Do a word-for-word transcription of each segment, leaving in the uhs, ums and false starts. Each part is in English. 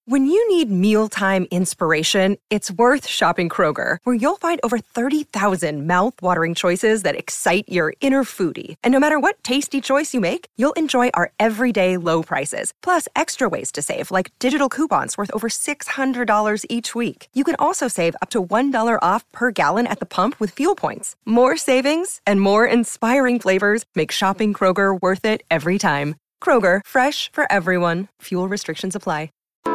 When you need mealtime inspiration, it's worth shopping Kroger, where you'll find over thirty thousand mouth-watering choices that excite your inner foodie. And no matter what tasty choice you make, you'll enjoy our everyday low prices, plus extra ways to save, like digital coupons worth over six hundred dollars each week. You can also save up to one dollar off per gallon at the pump with fuel points. More savings and more inspiring flavors make shopping Kroger worth it every time. Kroger, fresh for everyone. Fuel restrictions apply.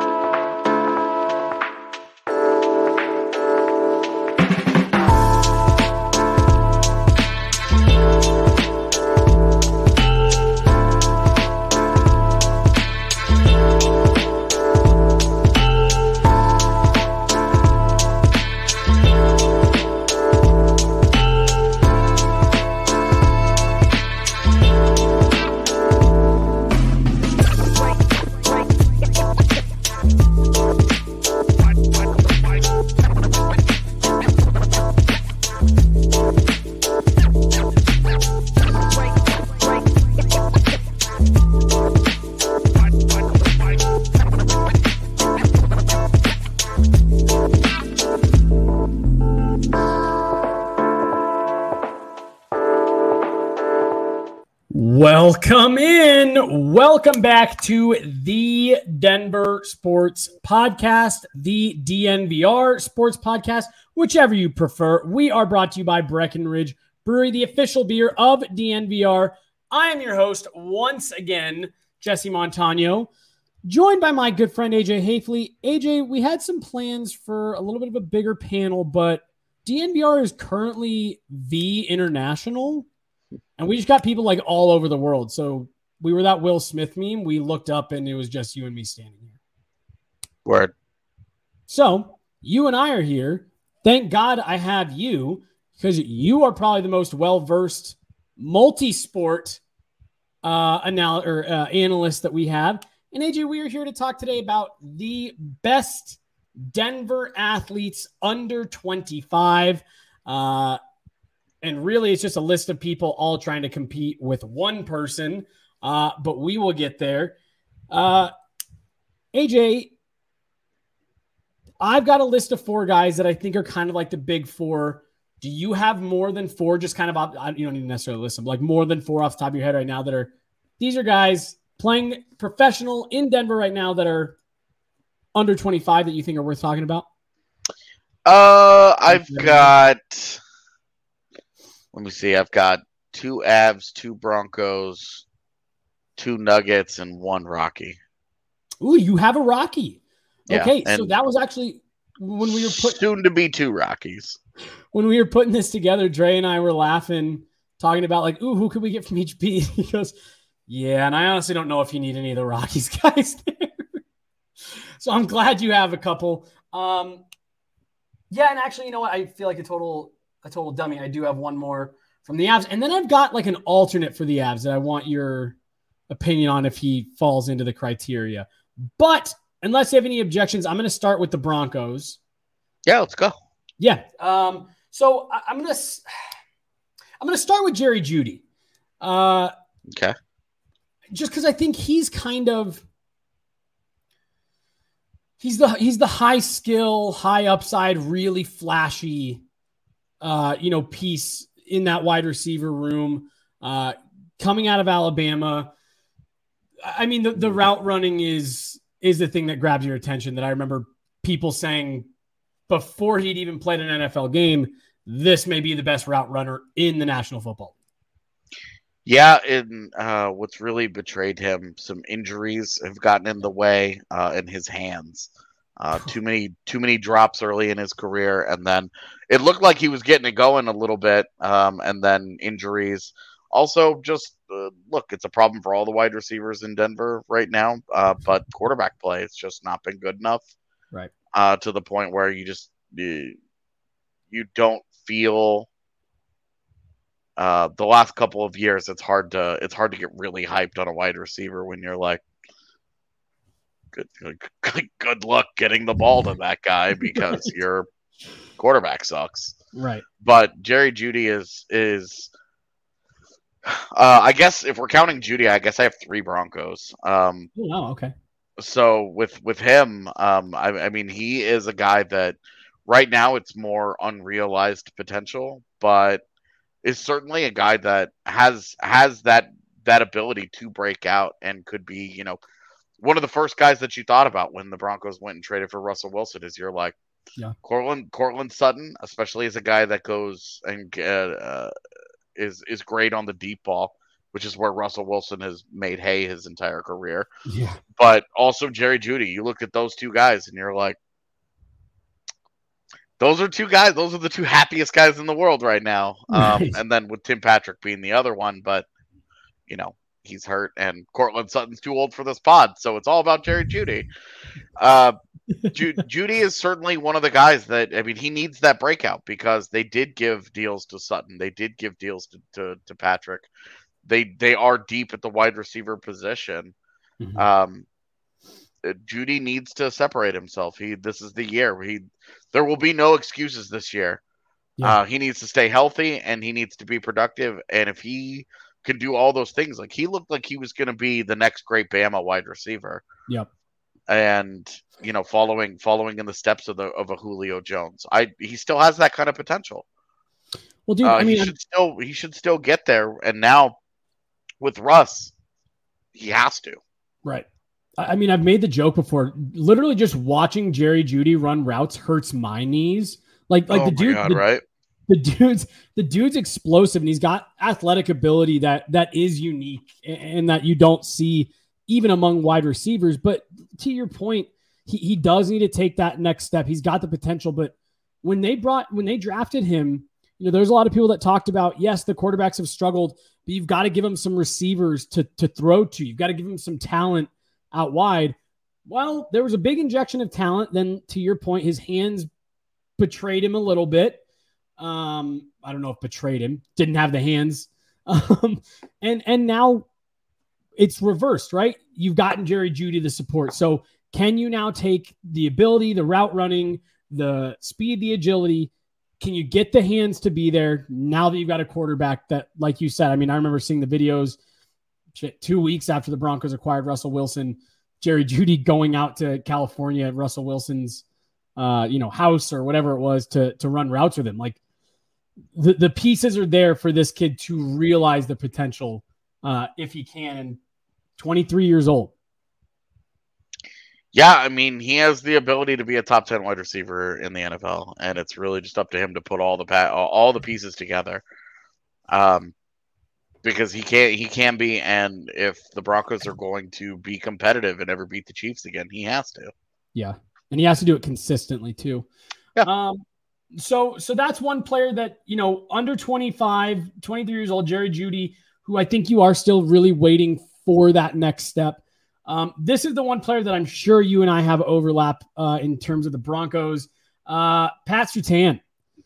Welcome in. Welcome back to the Denver Sports Podcast, the D N V R Sports Podcast, whichever you prefer. We are brought to you by Breckenridge Brewery, the official beer of D N V R. I am your host once again, Jesse Montano, joined by my good friend A J Hafley. A J, we had some plans for a little bit of a bigger panel, but D N V R is currently V International. And we just got people like all over the world. So we were that Will Smith meme. We looked up and it was just you and me standing here. Word. So you and I are here. Thank God I have you, because you are probably the most well-versed multi-sport uh, anal- or, uh, analyst that we have. And A J, we are here to talk today about the best Denver athletes under twenty-five. Uh, And really, it's just a list of people all trying to compete with one person, uh, but we will get there. Uh, A J, I've got a list of four guys that I think are kind of like the big four. Do you have more than four, just kind of, you don't need to necessarily list them, like more than four off the top of your head right now that are, these are guys playing professional in Denver right now that are under twenty-five that you think are worth talking about? Uh, I've got... Let me see. I've got two Avs, two Broncos, two Nuggets, and one Rocky. Ooh, you have a Rocky. Yeah, okay, so that was actually when we were put soon to be two Rockies. When we were putting this together, Dre and I were laughing, talking about like, ooh, who could we get from each beat? He goes, yeah, and I honestly don't know if you need any of the Rockies guys there. So I'm glad you have a couple. Um, yeah, and actually, you know what? I feel like a total. a total dummy. I do have one more from the Avs. And then I've got like an alternate for the Avs that I want your opinion on if he falls into the criteria. But unless you have any objections, I'm going to start with the Broncos. Yeah, let's go. Yeah. Um, so I, I'm going to, I'm going to start with Jerry Jeudy. Uh, okay. Just because I think he's kind of, he's the, he's the high skill, high upside, really flashy Uh, you know, piece in that wide receiver room, uh, coming out of Alabama. I mean, the, the route running is is the thing that grabs your attention. That I remember people saying before he'd even played an N F L game, this may be the best route runner in the National Football League. Yeah, and uh, what's really betrayed him, some injuries have gotten in the way uh, in his hands. Uh, too many, too many drops early in his career, and then it looked like he was getting it going a little bit, um, and then injuries. Also, just uh, look, it's a problem for all the wide receivers in Denver right now. Uh, but quarterback play has just not been good enough, right? Uh, to the point where you just you, you don't feel. Uh, the last couple of years, it's hard to it's hard to get really hyped on a wide receiver when you're like. Good, good, good luck getting the ball to that guy because right. your quarterback sucks. Right. But Jerry Jeudy is is. Uh, I guess if we're counting Jeudy, I guess I have three Broncos. Um, oh, okay. so with with him, um, I, I mean, he is a guy that right now it's more unrealized potential, but is certainly a guy that has has that that ability to break out and could be, you know, one of the first guys that you thought about when the Broncos went and traded for Russell Wilson. Is you're like, yeah, Cortland Cortland Sutton, especially as a guy that goes and uh, uh, is is great on the deep ball, which is where Russell Wilson has made hay his entire career. Yeah. But also Jerry Jeudy. You look at those two guys and you're like, those are two guys. Those are the two happiest guys in the world right now. Um, Right. and then with Tim Patrick being the other one, but you know, he's hurt, and Cortland Sutton's too old for this pod, so it's all about Jerry Jeudy. Uh, Ju- Jeudy is certainly one of the guys that, I mean, he needs that breakout because they did give deals to Sutton, they did give deals to to, to Patrick. They they are deep at the wide receiver position. Mhm. Um, Jeudy needs to separate himself. He this is the year. He there will be no excuses this year. Yeah. Uh, he needs to stay healthy and he needs to be productive. And if he can do all those things, like he looked like he was going to be the next great Bama wide receiver. Yep. And you know, following following in the steps of the of a Julio Jones, I he still has that kind of potential. Well, dude, Uh, I mean, he should still he should still get there. And now with Russ, he has to. right. I I mean, I've made the joke before. Literally, just watching Jerry Jeudy run routes hurts my knees. Like, like oh the my dude, God, the, right? the dude's the dude's explosive, and he's got athletic ability that that is unique and that you don't see even among wide receivers. But to your point, he he does need to take that next step. He's got the potential, but when they brought when they drafted him, you know, there's a lot of people that talked about, yes, the quarterbacks have struggled, but you've got to give him some receivers to to throw to. You've got to give him some talent out wide. Well, there was a big injection of talent. Then, to your point, his hands betrayed him a little bit. Um, I don't know if betrayed him, didn't have the hands. Um, and, and now it's reversed, right? You've gotten Jerry Jeudy the support. So can you now take the ability, the route running, the speed, the agility? Can you get the hands to be there now that you've got a quarterback that, like you said, I mean, I remember seeing the videos two weeks after the Broncos acquired Russell Wilson, Jerry Jeudy going out to California at Russell Wilson's, uh, you know, house or whatever it was to, to run routes with him. Like the, the pieces are there for this kid to realize the potential, uh, if he can. twenty-three years old. Yeah, I mean, he has the ability to be a top ten wide receiver in the N F L, and it's really just up to him to put all the pa- all the pieces together. Um, because he can he can be, and if the Broncos are going to be competitive and ever beat the Chiefs again, he has to. Yeah, and he has to do it consistently too. Yeah. Um, so so that's one player that, you know, under twenty-five, twenty-three years old, Jerry Jeudy, who I think you are still really waiting for that next step. Um, this is the one player that I'm sure you and I have overlap uh, in terms of the Broncos. Uh, Pat Surtain.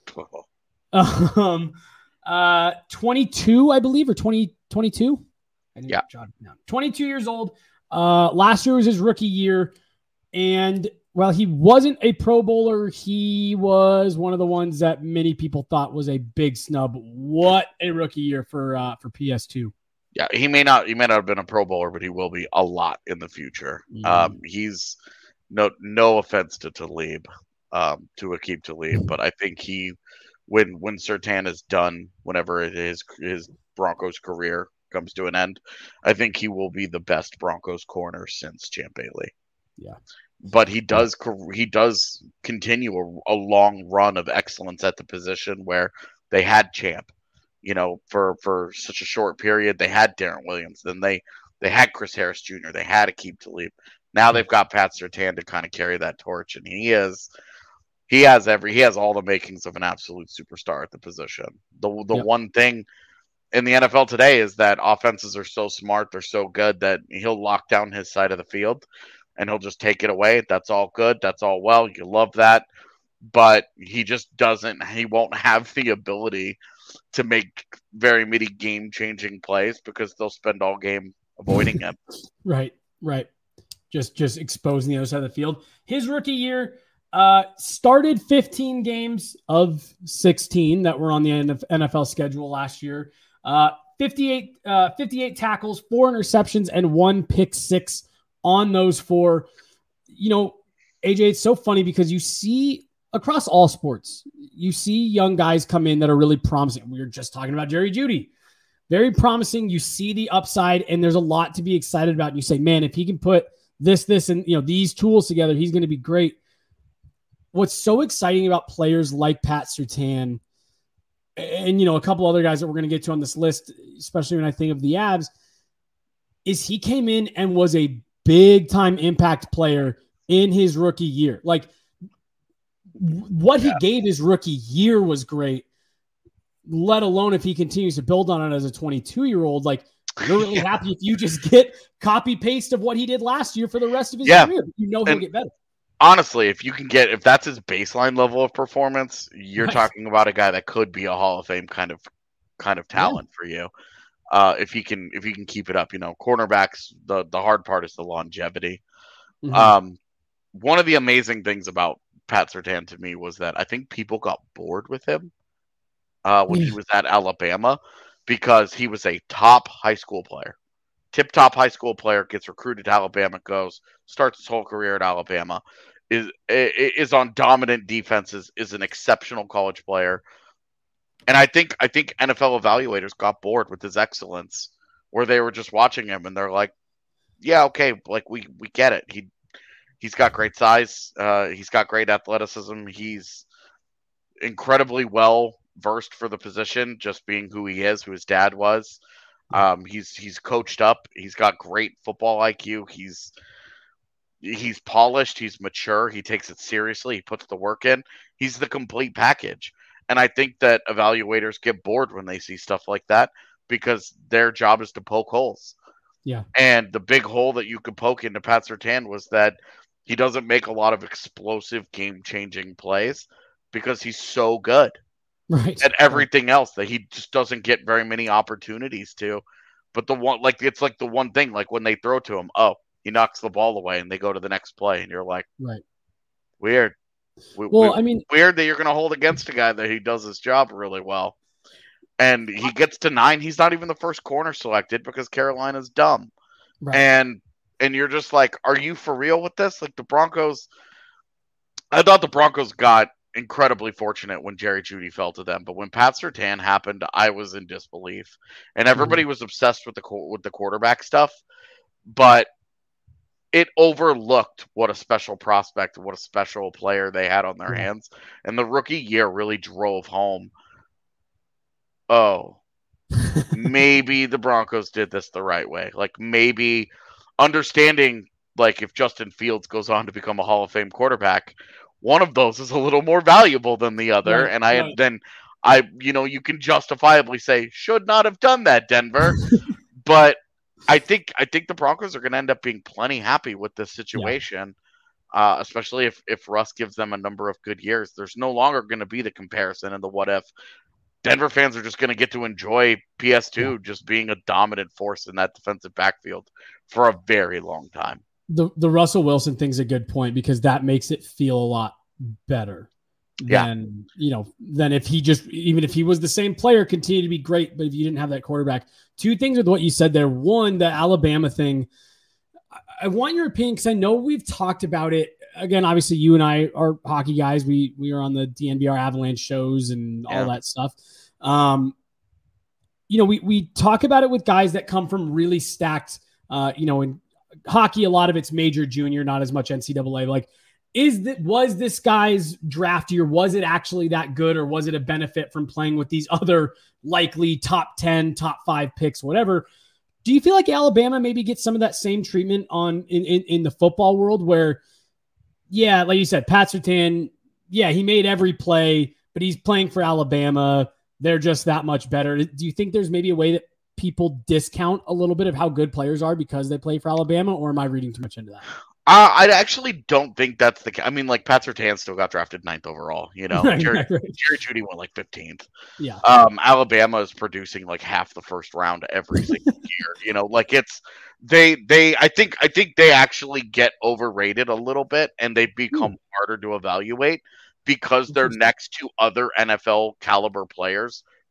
um, uh, twenty-two, I believe, or twenty, twenty-two? Yeah. No, twenty-two years old. Uh, last year was his rookie year. And while he wasn't a Pro Bowler, he was one of the ones that many people thought was a big snub. What a rookie year for uh, for P S two. Yeah, he may not he may not have been a Pro Bowler, but he will be a lot in the future. Mm. Um, he's no no offense to Talib, um, to Aqib Talib, but I think he when when Surtain is done, whenever it is his Broncos career comes to an end, I think he will be the best Broncos corner since Champ Bailey. Yeah. But he does he does continue a, a long run of excellence at the position where they had Champ, you know, for, for such a short period. They had Darren Williams, then they they had Chris Harris Junior, they had Aqib Talib. Now they've got Pat Surtain to kind of carry that torch, and he is he has every he has all the makings of an absolute superstar at the position. The the Yep. one thing in the N F L today is that offenses are so smart, they're so good that he'll lock down his side of the field and he'll just take it away. That's all good. That's all well. You love that. But he just doesn't, he won't have the ability to make very many game changing plays because they'll spend all game avoiding him. Right, right. Just just exposing the other side of the field. His rookie year uh, started fifteen games of sixteen that were on the N F L schedule last year. Uh, fifty-eight, uh, fifty-eight tackles, four interceptions, and one pick six on those four. You know, A J, it's so funny because you see across all sports, you see young guys come in that are really promising. We were just talking about Jerry Jeudy. Very promising. You see the upside, and there's a lot to be excited about. And you say, man, if he can put this, this, and you know these tools together, he's going to be great. What's so exciting about players like Pat Surtain and, you know, a couple other guys that we're going to get to on this list, especially when I think of the Avs, is he came in and was a big-time impact player in his rookie year. Like, what yeah. he gave his rookie year was great, let alone if he continues to build on it as a twenty-two-year-old. Like, you're really yeah. happy if you just get copy-paste of what he did last year for the rest of his yeah. career. You know he'll and get better. Honestly, if you can get, if that's his baseline level of performance, you're right. talking about a guy that could be a Hall of Fame kind of kind of talent yeah. for you. Uh, if he can, if he can keep it up, you know, cornerbacks, the, the hard part is the longevity. Mm-hmm. Um, one of the amazing things about Pat Surtain to me was that I think people got bored with him uh, when yeah. he was at Alabama because he was a top high school player. Tip-top high school player, gets recruited to Alabama, goes, starts his whole career at Alabama, is is on dominant defenses, is an exceptional college player. And I think I think N F L evaluators got bored with his excellence, where they were just watching him and they're like, yeah, okay, like we, we get it. He he's got great size, uh, he's got great athleticism, he's incredibly well versed for the position, just being who he is, who his dad was. Um, he's he's coached up. He's got great football I Q. He's he's polished. He's mature. He takes it seriously. He puts the work in. He's the complete package. And I think that evaluators get bored when they see stuff like that because their job is to poke holes. Yeah. And the big hole that you could poke into Pat Surtain was that he doesn't make a lot of explosive, game-changing plays because he's so good. Right. And everything else that he just doesn't get very many opportunities to. But the one, like, it's like the one thing, like when they throw to him, oh, he knocks the ball away and they go to the next play. And you're like, right. Weird. We, well, we, I mean, weird that you're going to hold against a guy that he does his job really well. And he gets to nine. He's not even the first corner selected because Carolina's dumb. Right. And, and you're just like, are you for real with this? Like the Broncos, I thought the Broncos got incredibly fortunate when Jerry Jeudy fell to them, but when Pat Surtain happened, I was in disbelief, and everybody mm-hmm. was obsessed with the with the quarterback stuff, but it overlooked what a special prospect, what a special player they had on their yeah. hands, and the rookie year really drove home. Oh, maybe the Broncos did this the right way. Like maybe understanding, like if Justin Fields goes on to become a Hall of Fame quarterback, one of those is a little more valuable than the other. Right, and I right. then I, you know, you can justifiably say, should not have done that, Denver. But I think I think the Broncos are going to end up being plenty happy with this situation, yeah. uh, especially if, if Russ gives them a number of good years. There's no longer going to be the comparison and the what if. Denver fans are just going to get to enjoy P S two yeah. just being a dominant force in that defensive backfield for a very long time. The the Russell Wilson thing's a good point because that makes it feel a lot better yeah. than, you know, than if he just, even if he was the same player, continue to be great, but if you didn't have that quarterback. Two things with what you said there. One, the Alabama thing, I want your opinion because I know we've talked about it. Again, obviously you and I are hockey guys. We we are on the D N V R Avalanche shows and all yeah. that stuff. Um, you know, we we talk about it with guys that come from really stacked, uh, you know, in hockey, a lot of it's major, junior, not as much N C double A. Like, is that was this guy's draft year? Was it actually that good, or was it a benefit from playing with these other likely top ten, top five picks, whatever? Do you feel like Alabama maybe gets some of that same treatment on in, in, in the football world where, yeah, like you said, Pat Surtain, yeah, he made every play, but he's playing for Alabama. They're just that much better. Do you think there's maybe a way that people discount a little bit of how good players are because they play for Alabama, or am I reading too much into that? Uh, I actually don't think that's the case. I mean, like, Pat Surtain still got drafted ninth overall, you know? Right, Jerry, right, right. Jerry Jeudy went like fifteenth. Yeah. Um, Alabama is producing like half the first round every single year, you know? Like, it's, they, they, I think, I think they actually get overrated a little bit and they become hmm. harder to evaluate because they're next to other N F L caliber players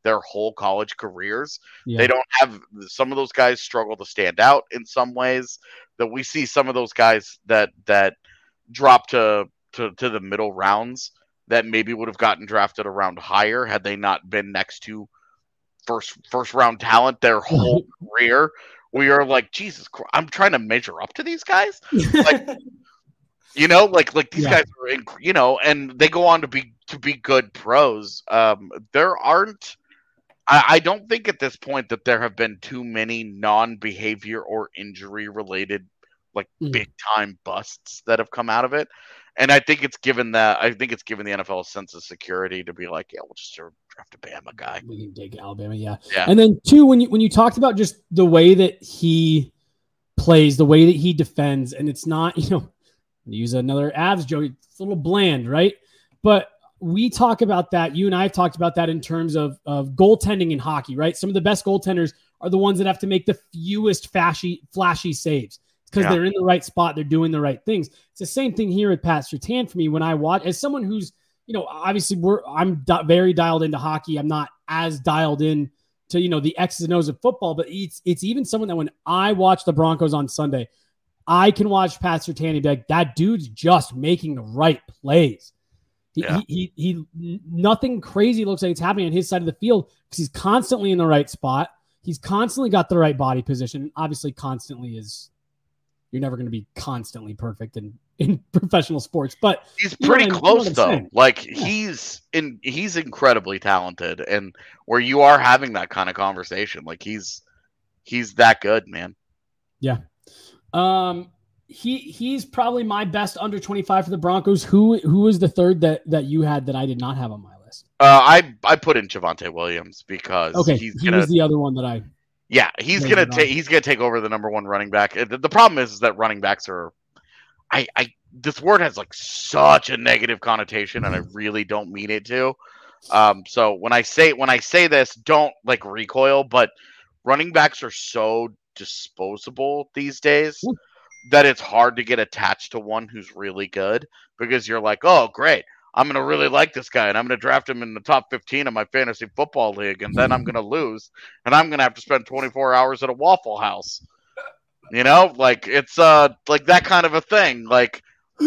their whole college careers. Yeah. They don't have some of those guys struggle to stand out in some ways. That we see some of those guys that that drop to to, to the middle rounds that maybe would have gotten drafted a round higher had they not been next to first first round talent their whole career. We are like, Jesus Christ, I'm trying to measure up to these guys. Like, you know, like like these yeah. guys are, in, you know, and they go on to be to be good pros. Um, there aren't. I, I don't think at this point that there have been too many non-behavior or injury-related, like mm. big-time busts that have come out of it, and I think it's given that I think it's given the N F L a sense of security to be like, yeah, we'll just draft a Bama guy. We can take Alabama, yeah. yeah. And then two, when you when you talked about just the way that he plays, the way that he defends, and it's not, you know, use another Avs joke, it's a little bland, right? But we talk about that. You and I have talked about that in terms of, of goaltending in hockey, right? Some of the best goaltenders are the ones that have to make the fewest flashy, flashy saves because yeah. they're in the right spot. They're doing the right things. It's the same thing here with Pat Surtain for me when I watch, as someone who's, you know, obviously we're, I'm di- very dialed into hockey. I'm not as dialed in to, you know, the X's and O's of football, but it's, it's even someone that when I watch the Broncos on Sunday, I can watch Pat Surtain and be like, that dude's just making the right plays. He, yeah. he, he, he, nothing crazy looks like it's happening on his side of the field because he's constantly in the right spot. He's constantly got the right body position. Obviously, constantly is, you're never going to be constantly perfect in, in professional sports, but he's pretty you know close though. Saying. Like yeah. he's in, he's incredibly talented, and where you are having that kind of conversation, like he's, he's that good, man. Yeah. Um, He he's probably my best under twenty-five for the Broncos. Who who is the third that, that you had that I did not have on my list? Uh, I I put in Javonte Williams because okay, he's he gonna, was the other one that I. Yeah, he's gonna take he's gonna take over the number one running back. The, the problem is, is that running backs are, I I this word has like such a negative connotation, and I really don't mean it to. Um, so when I say when I say this, don't like recoil. But running backs are so disposable these days. Ooh. That it's hard to get attached to one who's really good because you're like, oh, great. I'm going to really like this guy and I'm going to draft him in the top fifteen of my fantasy football league. And then I'm going to lose and I'm going to have to spend twenty-four hours at a Waffle House. You know, like it's uh like that kind of a thing. Like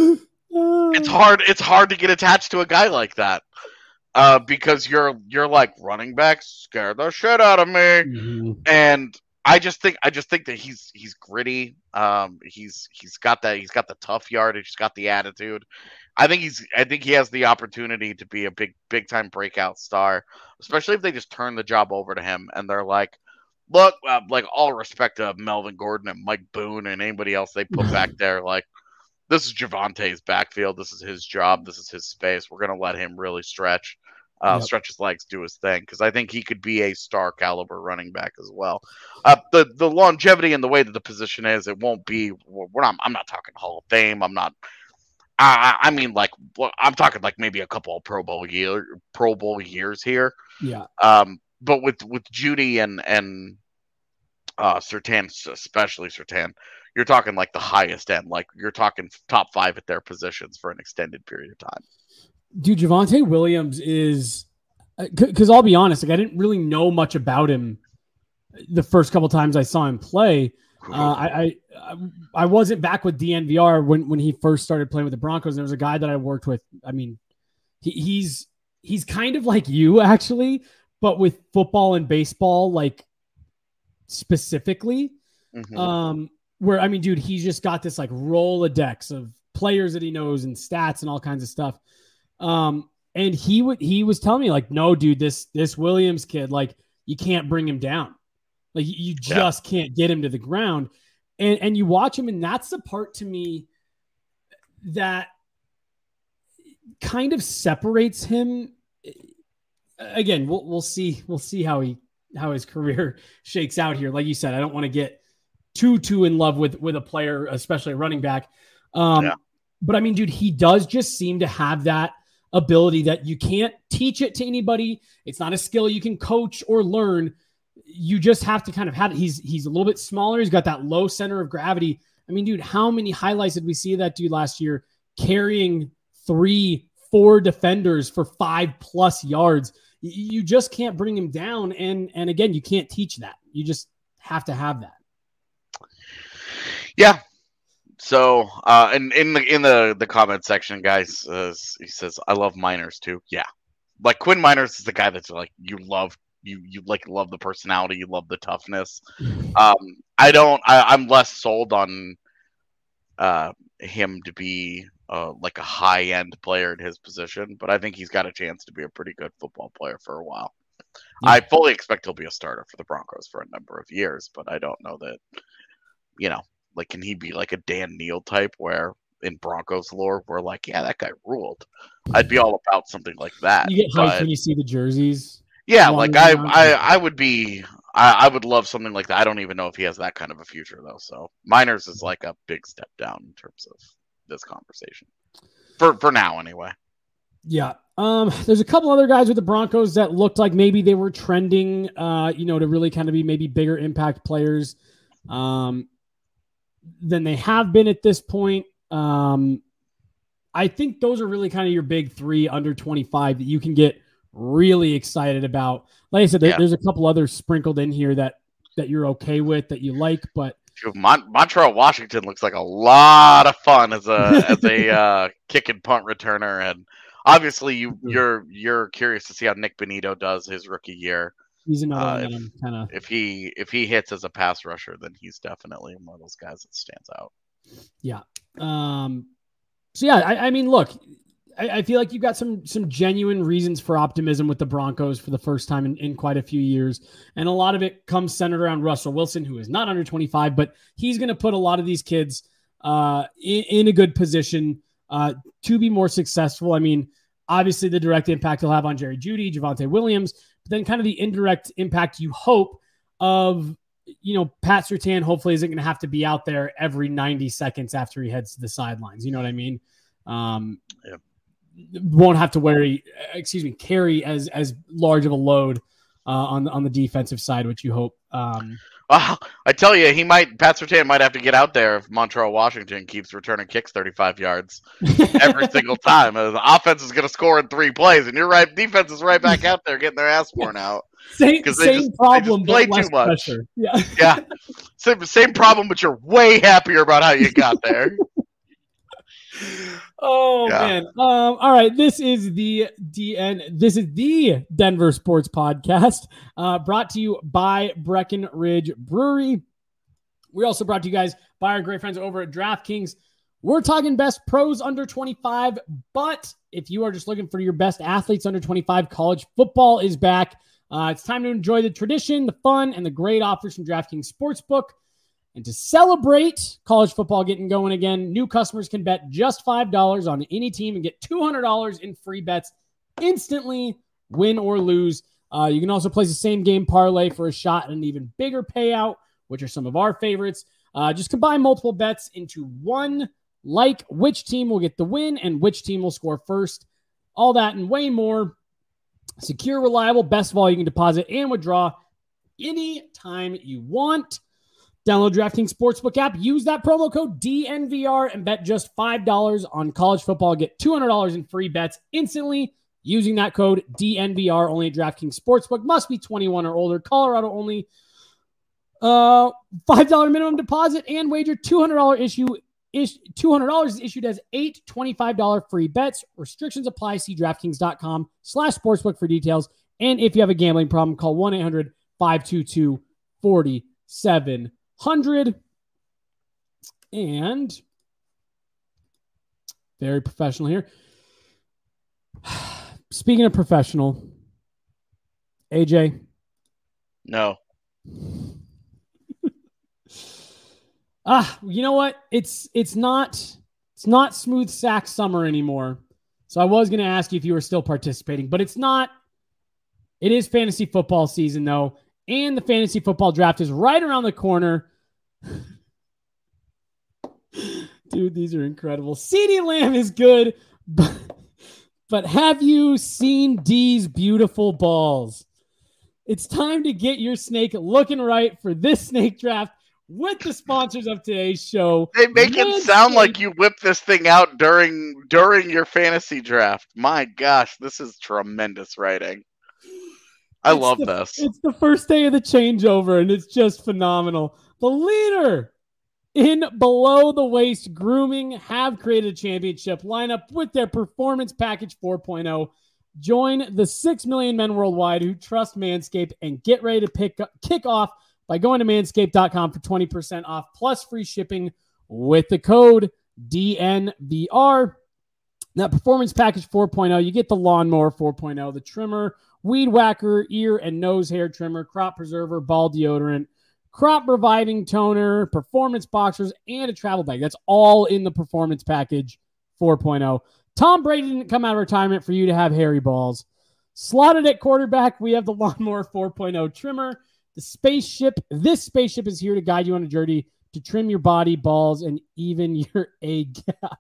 it's hard. It's hard to get attached to a guy like that uh, because you're you're like running back scared the shit out of me. Mm-hmm. And I just think I just think that he's he's gritty. Um, he's he's got that he's got the tough yardage. He's got the attitude. I think he's I think he has the opportunity to be a big big time breakout star, especially if they just turn the job over to him and they're like, look, uh, like all respect to Melvin Gordon and Mike Boone and anybody else they put back there, like this is Javonte's backfield. This is his job. This is his space. We're gonna let him really stretch. Uh, yep. Stretch his legs, do his thing, because I think he could be a star caliber running back as well. Uh, the the longevity and the way that the position is, it won't be. We're not. I'm not talking Hall of Fame. I'm not. I I mean like I'm talking like maybe a couple of Pro Bowl year Pro Bowl years here. Yeah. Um. But with with Judy and and uh Surtain, especially Surtain, you're talking like the highest end. Like you're talking top five at their positions for an extended period of time. Dude, Javonte Williams is, because I'll be honest, like I didn't really know much about him the first couple times I saw him play. Uh, I, I I wasn't back with D N V R when, when he first started playing with the Broncos. And there was a guy that I worked with. I mean, he, he's he's kind of like you actually, but with football and baseball, like specifically. Mm-hmm. Um, where I mean, dude, he's just got this like Rolodex of players that he knows and stats and all kinds of stuff. Um, and he would, he was telling me like, no, dude, this, this Williams kid, like you can't bring him down. Like you just yeah. can't get him to the ground. And, and you watch him. And that's the part to me that kind of separates him. Again, we'll, we'll see, we'll see how he, how his career shakes out here. Like you said, I don't want to get too, too in love with, with a player, especially a running back. Um, yeah. But I mean, dude, he does just seem to have that ability that you can't teach it to anybody. It's not a skill you can coach or learn. You just have to kind of have it. He's, he's a little bit smaller. He's got that low center of gravity. I mean, dude, how many highlights did we see of that dude last year carrying three, four defenders for five plus yards. You just can't bring him down. And, and again, you can't teach that. You just have to have that. Yeah. So, uh, and in the, in the, the comment section, guys, uh, he says, I love Miners too. Yeah. Like Quinn Miners is the guy that's like, you love, you, you like love the personality. You love the toughness. Um, I don't, I, I'm less sold on, uh, him to be, uh, like a high end player in his position, but I think he's got a chance to be a pretty good football player for a while. Yeah. I fully expect he'll be a starter for the Broncos for a number of years, but I don't know that, you know, like, can he be like a Dan Neal type where in Broncos lore, we're like, yeah, that guy ruled. I'd be all about something like that. You get hyped when you see the jerseys. Yeah, like I, I, I would be, I, I would love something like that. I don't even know if he has that kind of a future though. So Miners is like a big step down in terms of this conversation for, for now anyway. Yeah. Um, there's a couple other guys with the Broncos that looked like maybe they were trending, uh, you know, to really kind of be maybe bigger impact players um, than they have been at this point. Um, I think those are really kind of your big three under twenty-five that you can get really excited about. Like I said, there, yeah. there's a couple others sprinkled in here that, that you're okay with, that you like, but Mont- Montreal Washington looks like a lot of fun as a, as a uh, kick and punt returner. And obviously you, you're, you're curious to see how Nick Benito does his rookie year. He's another uh, one if, that I'm kind of, if he, if he hits as a pass rusher, then he's definitely one of those guys that stands out. Yeah. Um, so yeah, I, I mean, look, I, I feel like you've got some some genuine reasons for optimism with the Broncos for the first time in, in quite a few years. And a lot of it comes centered around Russell Wilson, who is not under twenty-five, but he's going to put a lot of these kids uh, in, in a good position uh, to be more successful. I mean, obviously the direct impact he'll have on Jerry Jeudy, Javonte Williams, but then kind of the indirect impact you hope of, you know, Pat Surtain hopefully isn't going to have to be out there every ninety seconds after he heads to the sidelines. You know what I mean? Um, yeah. Won't have to worry, excuse me, carry as as large of a load uh, on the on the defensive side, which you hope. Um, well, I tell you, he might. Pat Surtain might have to get out there if Montreal Washington keeps returning kicks thirty-five yards every single time. The offense is going to score in three plays, and you're right. Defense is right back out there getting their ass worn out. Same, same just, problem, play but less too much. Pressure. Yeah, yeah. Same, same problem, but you're way happier about how you got there. Oh yeah. man. Um, all right. This is the D N. This is the Denver Sports Podcast, uh, brought to you by Breckenridge Brewery. We're also brought to you guys by our great friends over at DraftKings. We're talking best pros under twenty-five, but if you are just looking for your best athletes under twenty-five, college football is back. Uh, it's time to enjoy the tradition, the fun, and the great offers from DraftKings Sportsbook. And to celebrate college football getting going again, new customers can bet just five dollars on any team and get two hundred dollars in free bets instantly, win or lose. Uh, you can also place the same game parlay for a shot at an even bigger payout, which are some of our favorites. Uh, just combine multiple bets into one, like which team will get the win and which team will score first. All that and way more. Secure, reliable, best of all, you can deposit and withdraw anytime you want. Download DraftKings Sportsbook app, use that promo code D N V R, and bet just five dollars on college football. Get two hundred dollars in free bets instantly using that code D N V R. Only at DraftKings Sportsbook. Must be twenty-one or older. Colorado only. Uh, five dollars minimum deposit and wager. two hundred dollars issue. Is two hundred dollars is issued as eight twenty-five dollars free bets. Restrictions apply. See DraftKings.com slash sportsbook for details. And if you have a gambling problem, call one eight hundred five two two four seven hundred. And very professional here. Speaking of professional, A J. No. Ah, you know what? It's it's not it's not smooth sack summer anymore. So I was going to ask you if you were still participating, but it's not. It is fantasy football season though, and the fantasy football draft is right around the corner. Dude, these are incredible. CeeDee Lamb is good, but, but have you seen D's beautiful balls? It's time to get your snake looking right for this snake draft. with the sponsors of today's show. They make Manscaped. it sound like you whipped this thing out during during your fantasy draft. My gosh, this is tremendous writing. I It's love the, this. It's the first day of the changeover, and it's just phenomenal. The leader in below the waist grooming have created a championship lineup with their Performance Package four point oh. Join the six million men worldwide who trust Manscaped and get ready to pick kick off by going to manscaped dot com for twenty percent off plus free shipping with the code D N V R. Now, Performance Package four point oh, you get the Lawnmower four point oh, the trimmer, weed whacker, ear and nose hair trimmer, crop preserver, ball deodorant, crop reviving toner, performance boxers, and a travel bag. That's all in the Performance Package four point oh. Tom Brady didn't come out of retirement for you to have hairy balls. Slotted at quarterback, we have the Lawnmower four point oh trimmer. The spaceship, this spaceship is here to guide you on a journey to trim your body, balls, and even your A gap.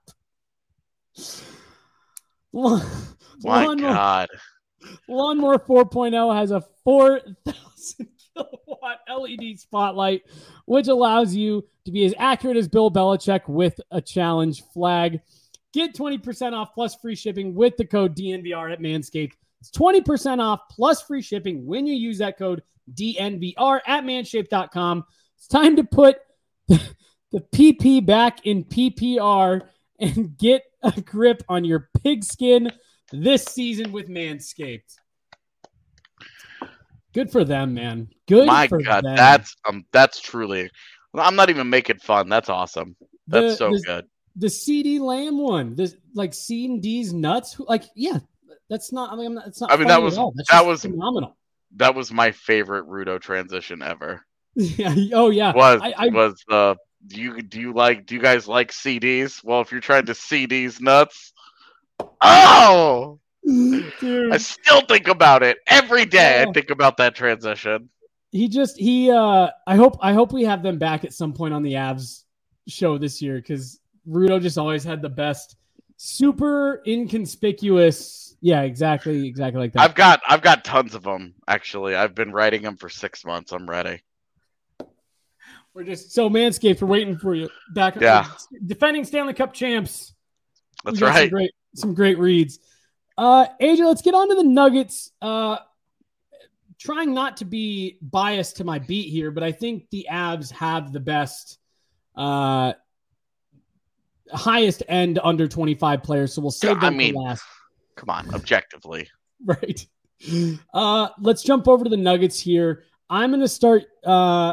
Lawn, My Lawnmower, God. Lawnmower four point oh has a four thousand kilowatt L E D spotlight, which allows you to be as accurate as Bill Belichick with a challenge flag. Get twenty percent off plus free shipping with the code D N V R at Manscaped. It's twenty percent off plus free shipping when you use that code D N V R at manscaped dot com. It's time to put the, the P P back in P P R and get a grip on your pigskin this season with Manscaped. Good for them, man. Good My for God, them. that's um, that's truly. I'm not even making fun. That's awesome. That's The- so the- good. The C D Lamb one, this like C and D's nuts. Like, yeah, that's not. I mean, I'm not, it's not. I mean, that funny was- at all. That's that just was- phenomenal. That was my favorite Rudo transition ever. Yeah. Oh yeah. Was I, I, was uh do you do you like do you guys like C Ds? Well, if you're trying to C Ds nuts, oh, dude, I still think about it every day. Oh. I think about that transition. he just he. uh I hope I hope we have them back at some point on the Avs show this year because Rudo just always had the best, super inconspicuous. Yeah, exactly, exactly like that. I've got I've got tons of them actually. I've been writing them for six months. I'm ready. We're just so Manscaped. We're waiting for you back. Yeah. Defending Stanley Cup champs. That's We got right. Some great, some great reads. Uh, A J, let's get on to the Nuggets. Uh, trying not to be biased to my beat here, but I think the Avs have the best, uh, highest end under twenty-five players. So we'll save I them mean, for last. Come on, objectively. Right. Uh, let's jump over to the Nuggets here. I'm going to start. Uh,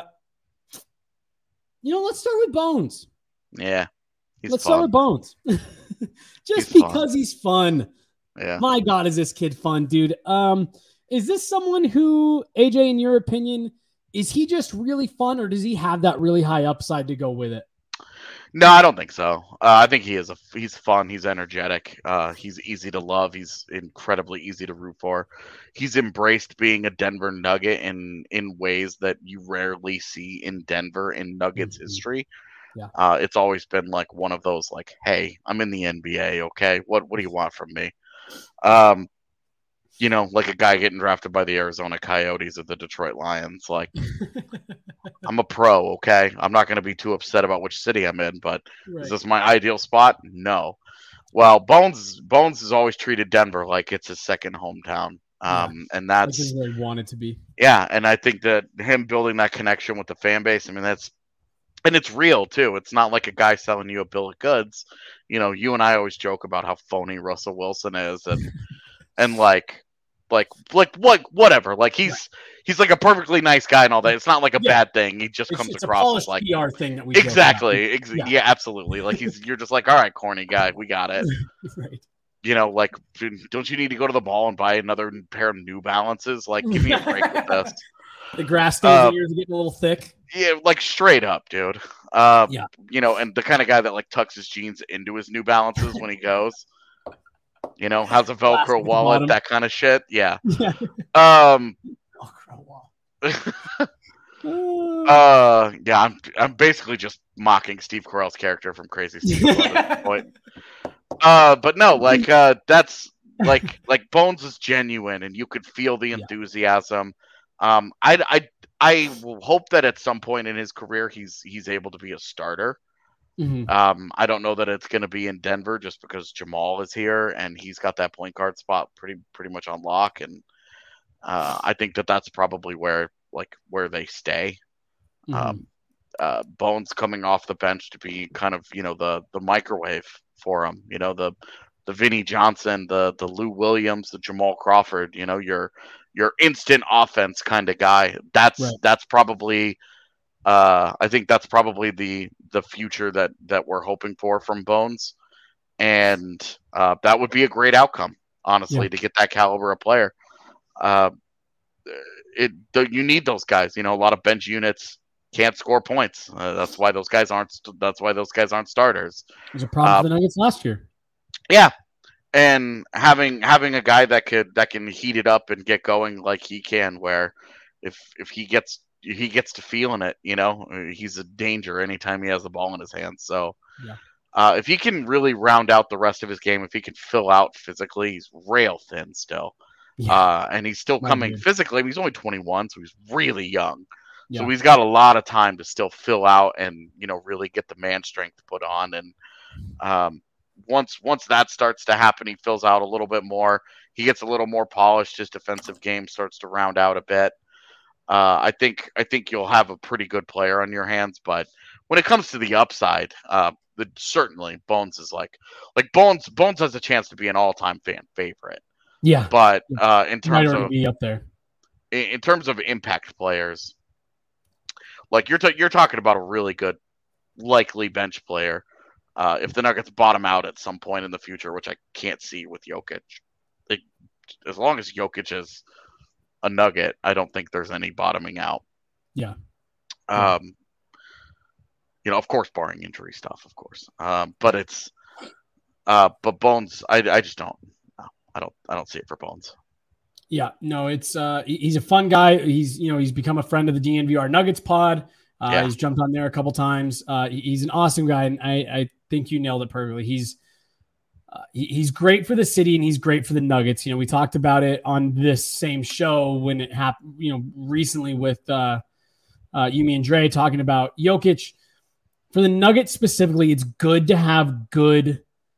you know, let's start with Bones. Yeah. He's let's fun. start with Bones. Just He's because fun. he's fun. Yeah. My God, is this kid fun, dude? Um, is this someone who, A J, in your opinion, is he just really fun, or does he have that really high upside to go with it? No, I don't think so. Uh, I think he is a he's fun. He's energetic. Uh, he's easy to love. He's incredibly easy to root for. He's embraced being a Denver Nugget in in ways that you rarely see in Denver in Nuggets Mhm. history. Yeah. Uh, it's always been like one of those like, hey, I'm in the N B A. Okay, what what do you want from me? Um, you know, like a guy getting drafted by the Arizona Coyotes or the Detroit Lions. Like, I'm a pro, okay? I'm not going to be too upset about which city I'm in, but Right. is this my ideal spot? No. Well, Bones Bones has always treated Denver like it's his second hometown. Um, and I that's, just really want it to be. yeah, and I think that him building that connection with the fan base, I mean, that's, and it's real too. It's not like a guy selling you a bill of goods. You know, you and I always joke about how phony Russell Wilson is, and and like, like, like, what, whatever. Like he's he's like a perfectly nice guy and all that. It's not like a Yeah. bad thing. He just It's, comes it's a across as polished like P R thing that we joke exactly, ex- Yeah. yeah. absolutely. Like he's you're just like, all right, corny guy, we got it. about. Right. You know, like, don't you need to go to the ball and buy another pair of New Balances? Like, give me a break with this. The grass stains Uh, in yours are getting a little thick. Yeah, like straight up, dude. Uh, Yeah. You know, and the kind of guy that like tucks his jeans into his New Balances when he goes. You know, has a Plastic at Velcro the wallet, bottom. that kind of shit. Yeah. Yeah. Um. Oh, crow wall. uh. Yeah. I'm. I'm basically just mocking Steve Carell's character from Crazy Steve at this point. Uh. But no, like, uh, that's like, like Bones is genuine, and you could feel the Yeah. enthusiasm. Um. I. I. I will hope that at some point in his career he's he's able to be a starter. Mm-hmm. Um, I don't know that it's going to be in Denver just because Jamal is here and he's got that point guard spot pretty pretty much on lock, and uh, I think that that's probably where like where they stay. Mm-hmm. Um, uh, Bones coming off the bench to be kind of you know the the microwave for him. You know the the Vinnie Johnson, the the Lou Williams, the Jamal Crawford. You know your your instant offense kind of guy. That's Right. that's probably. Uh, I think that's probably the the future that that we're hoping for from Bones, and uh, that would be a great outcome, honestly, Yeah. to get that caliber of player. Uh, it the, you need those guys. You know, a lot of bench units can't score points. Uh, that's why those guys aren't. That's why those guys aren't starters. There's a problem Uh, for the Nuggets last year. Yeah, and having having a guy that could that can heat it up and get going like he can, where if if he gets he gets to feeling it, you know, he's a danger anytime he has the ball in his hands. So, Yeah. uh, if he can really round out the rest of his game, if he can fill out physically, he's rail thin still. Yeah. Uh, and he's still My coming dude. physically. He's only twenty-one, so he's really young. So Yeah. he's got a lot of time to still fill out and, you know, really get the man strength put on. And um, once once that starts to happen, he fills out a little bit more. He gets a little more polished. His defensive game starts to round out a bit. Uh, I think I think you'll have a pretty good player on your hands, but when it comes to the upside, uh, the, certainly Bones is like like Bones Bones has a chance to be an all time fan favorite. Yeah. But uh, in Might terms already of be up there. in, in terms of impact players, like you're t- you're talking about a really good likely bench player. Uh, if the Nuggets bottom out at some point in the future, which I can't see with Jokic, like, as long as Jokic is a Nugget, I don't think there's any bottoming out. Yeah. Um, you know, of course, barring injury stuff, of course. Um, but it's, uh, but Bones, I, I just don't, no, I don't, I don't see it for Bones. Yeah, no, it's uh, he- he's a fun guy. He's you know he's become a friend of the D N V R Nuggets pod. Uh, Yeah. He's jumped on there a couple times. Uh, he- he's an awesome guy, and I, I think you nailed it perfectly. He's uh, he- he's great for the city, and he's great for the Nuggets. You know, we talked about it on this same show when it happened. You know, recently with uh, uh, Yumi and Dre talking about Jokic. For the Nuggets specifically, it's good to have good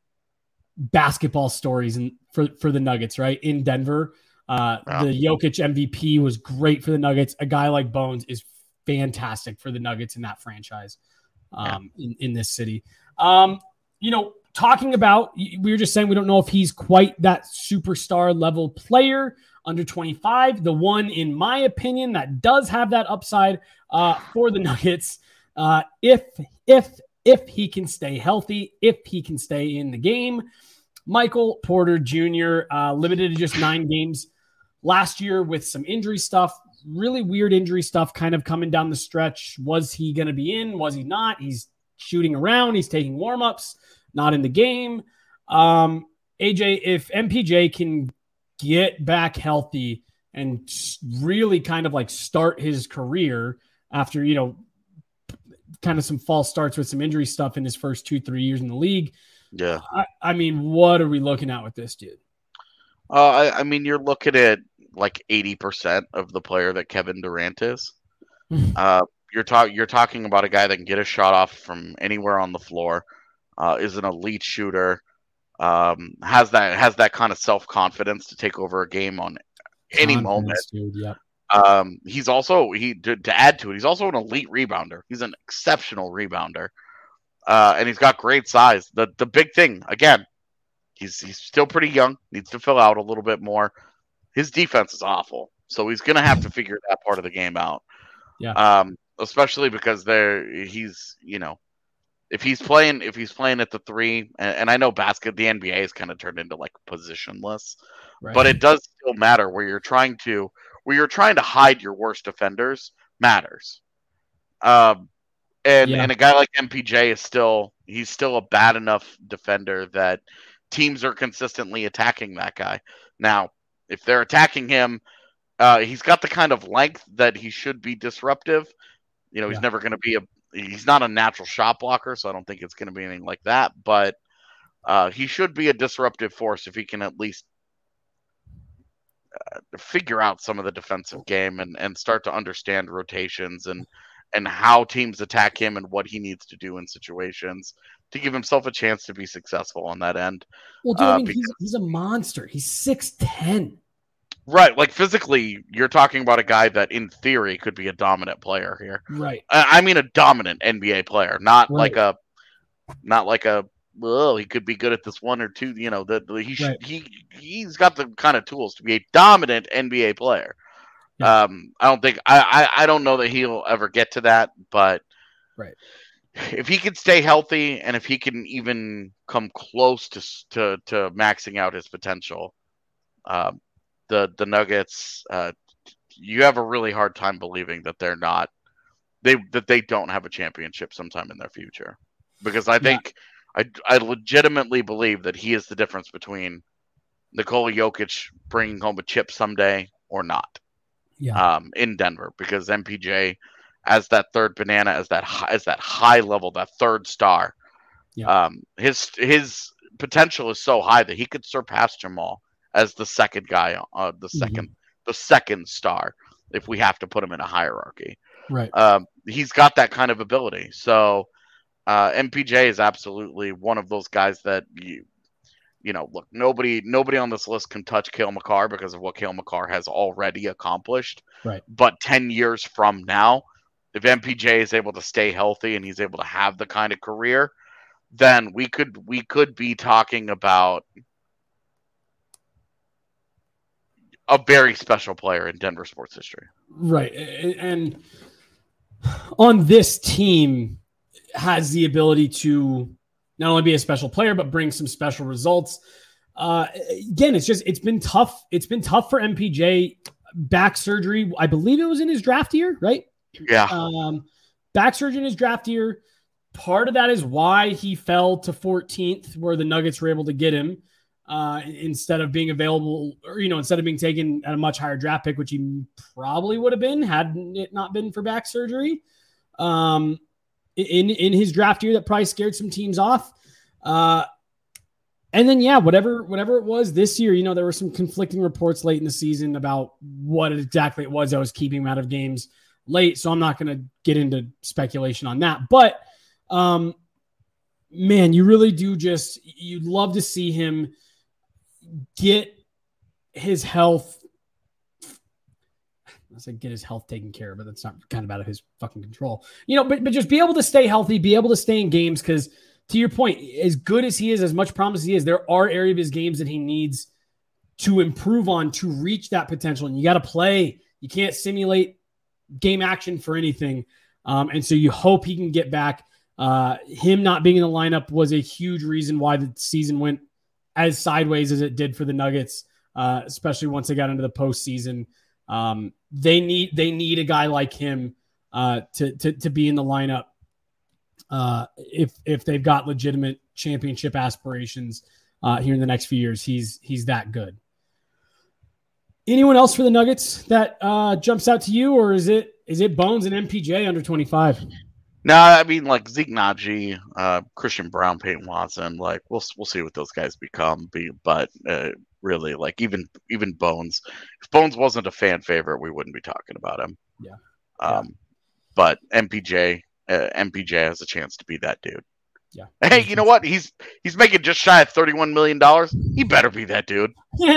basketball stories and for for the Nuggets, right? In Denver. Uh, Wow. The Jokic M V P was great for the Nuggets. A guy like Bones is fantastic for the Nuggets in that franchise, um, yeah. in, in this city. Um, you know, talking about, we were just saying we don't know if he's quite that superstar level player under twenty-five. The one, in my opinion, that does have that upside uh, for the Nuggets, uh, if if if he can stay healthy, if he can stay in the game. Michael Porter Junior, uh, limited to just nine games last year with some injury stuff, really weird injury stuff kind of coming down the stretch. Was he going to be in? Was he not? He's shooting around. He's taking warm-ups, not in the game. Um, A J, if M P J can get back healthy and really kind of like start his career after, you know, kind of some false starts with some injury stuff in his first two, three years in the league. Yeah. I, I mean, what are we looking at with this dude? Uh, I, I mean, you're looking at like eighty percent of the player that Kevin Durant is. uh, you're, talk- you're talking about a guy that can get a shot off from anywhere on the floor, uh, is an elite shooter, um, has that has that kind of self-confidence to take over a game on any Confidence, moment. dude, yep. Um, he's also, he to, to add to it, he's also an elite rebounder. He's an exceptional rebounder. Uh, and he's got great size. The the big thing, again, he's he's still pretty young, needs to fill out a little bit more. His defense is awful, so he's going to have to figure that part of the game out. Yeah. Um, especially because there he's, you know, if he's playing if he's playing at the three, and, and I know basket the N B A has kind of turned into like positionless, Right. but it does still matter where you're trying to where you're trying to hide your worst defenders matters. Um. And Yeah. and a guy like M P J is still he's still a bad enough defender that teams are consistently attacking that guy. Now, if they're attacking him, uh, he's got the kind of length that he should be disruptive. You know, he's Yeah. never going to be a he's not a natural shot blocker, so I don't think it's going to be anything like that. But uh, he should be a disruptive force if he can at least uh, figure out some of the defensive game and, and start to understand rotations and and how teams attack him and what he needs to do in situations to give himself a chance to be successful on that end. Well, dude, uh, I mean, because, he's, he's a monster. He's six ten. Right. Like physically, you're talking about a guy that in theory could be a dominant player here. Right. I, I mean, a dominant N B A player, not right. like a, not like a, well, he could be good at this one or two, you know, that he should, right. he, he's got the kind of tools to be a dominant N B A player. Yeah. Um, I don't think, I, I, I don't know that he'll ever get to that, but right. if he can stay healthy and if he can even come close to, to, to maxing out his potential, um, the, the Nuggets, uh, you have a really hard time believing that they're not, they, that they don't have a championship sometime in their future, because I think, yeah. I, I legitimately believe that he is the difference between Nikola Jokic bringing home a chip someday or not. Yeah. Um, in Denver, because M P J as that third banana, as that high, as that high level, that third star, yeah. um, his his potential is so high that he could surpass Jamal as the second guy, uh, the second mm-hmm. the second star, if we have to put him in a hierarchy. Right. Um, he's got that kind of ability. So uh, M P J is absolutely one of those guys that you. You know, look, nobody nobody on this list can touch Cale Makar because of what Cale Makar has already accomplished. Right. But ten years from now, if M P J is able to stay healthy and he's able to have the kind of career, then we could we could be talking about a very special player in Denver sports history. Right. And on this team has the ability to not only be a special player, but bring some special results. Uh, again, it's just, it's been tough. It's been tough for M P J. Back surgery, I believe it was in his draft year, right? Yeah. Um, back surgery in his draft year. Part of that is why he fell to fourteenth, where the Nuggets were able to get him uh, instead of being available, or, you know, instead of being taken at a much higher draft pick, which he probably would have been had it not been for back surgery. Um, In in his draft year, that probably scared some teams off. Uh, and then, yeah, whatever whatever it was this year, you know, there were some conflicting reports late in the season about what exactly it was that was keeping him out of games late. So I'm not going to get into speculation on that. But, um, man, you really do just – you'd love to see him get his health – I said get his health taken care of, but that's not kind of out of his fucking control. You know, but, but just be able to stay healthy, be able to stay in games, because to your point, as good as he is, as much promise as he is, there are areas of his games that he needs to improve on to reach that potential. And you got to play. You can't simulate game action for anything. Um, and so you hope he can get back. Uh, him not being in the lineup was a huge reason why the season went as sideways as it did for the Nuggets, uh, especially once they got into the postseason. Um, they need they need a guy like him uh, to, to to be in the lineup uh, if if they've got legitimate championship aspirations uh, here in the next few years. He's he's that good. Anyone else for the Nuggets that uh, jumps out to you, or is it is it Bones and M P J under twenty-five? No, I mean like Zeke Naji, uh, Christian Brown, Peyton Watson. Like we'll we'll see what those guys become. Be, but uh, really, like even even Bones, if Bones wasn't a fan favorite, we wouldn't be talking about him. Yeah. Um, yeah. But M P J, uh, M P J has a chance to be that dude. Yeah. Hey, you know what? He's he's making just shy of thirty-one million dollars. He better be that dude.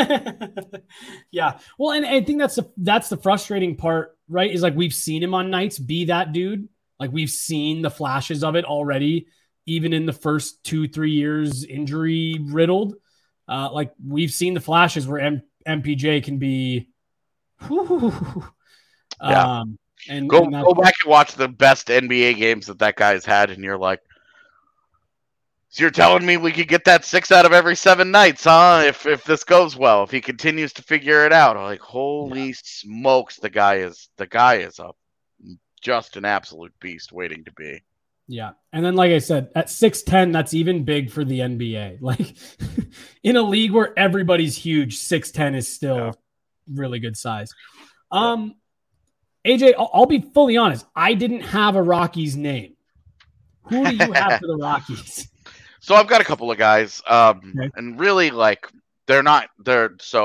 Yeah. Well, and I think that's the that's the frustrating part, right? Is like we've seen him on nights be that dude. Like we've seen the flashes of it already, even in the first two, three years injury riddled. Uh, like we've seen the flashes where M- MPJ can be. Whew, yeah. Um, and go and go back and watch the best N B A games that that guy's had, and you're like, so you're telling me we could get that six out of every seven nights, huh? If if this goes well, if he continues to figure it out, I'm like, holy yeah. smokes, the guy is the guy is up. Just an absolute beast waiting to be. Yeah. And then, like I said, at six ten, that's even big for the N B A. Like in a league where everybody's huge, six ten is still yeah. really good size. Um, A J, I'll, I'll be fully honest. I didn't have a Rockies name. Who do you have for the Rockies? So I've got a couple of guys. Um, okay. and really like, they're not, they're so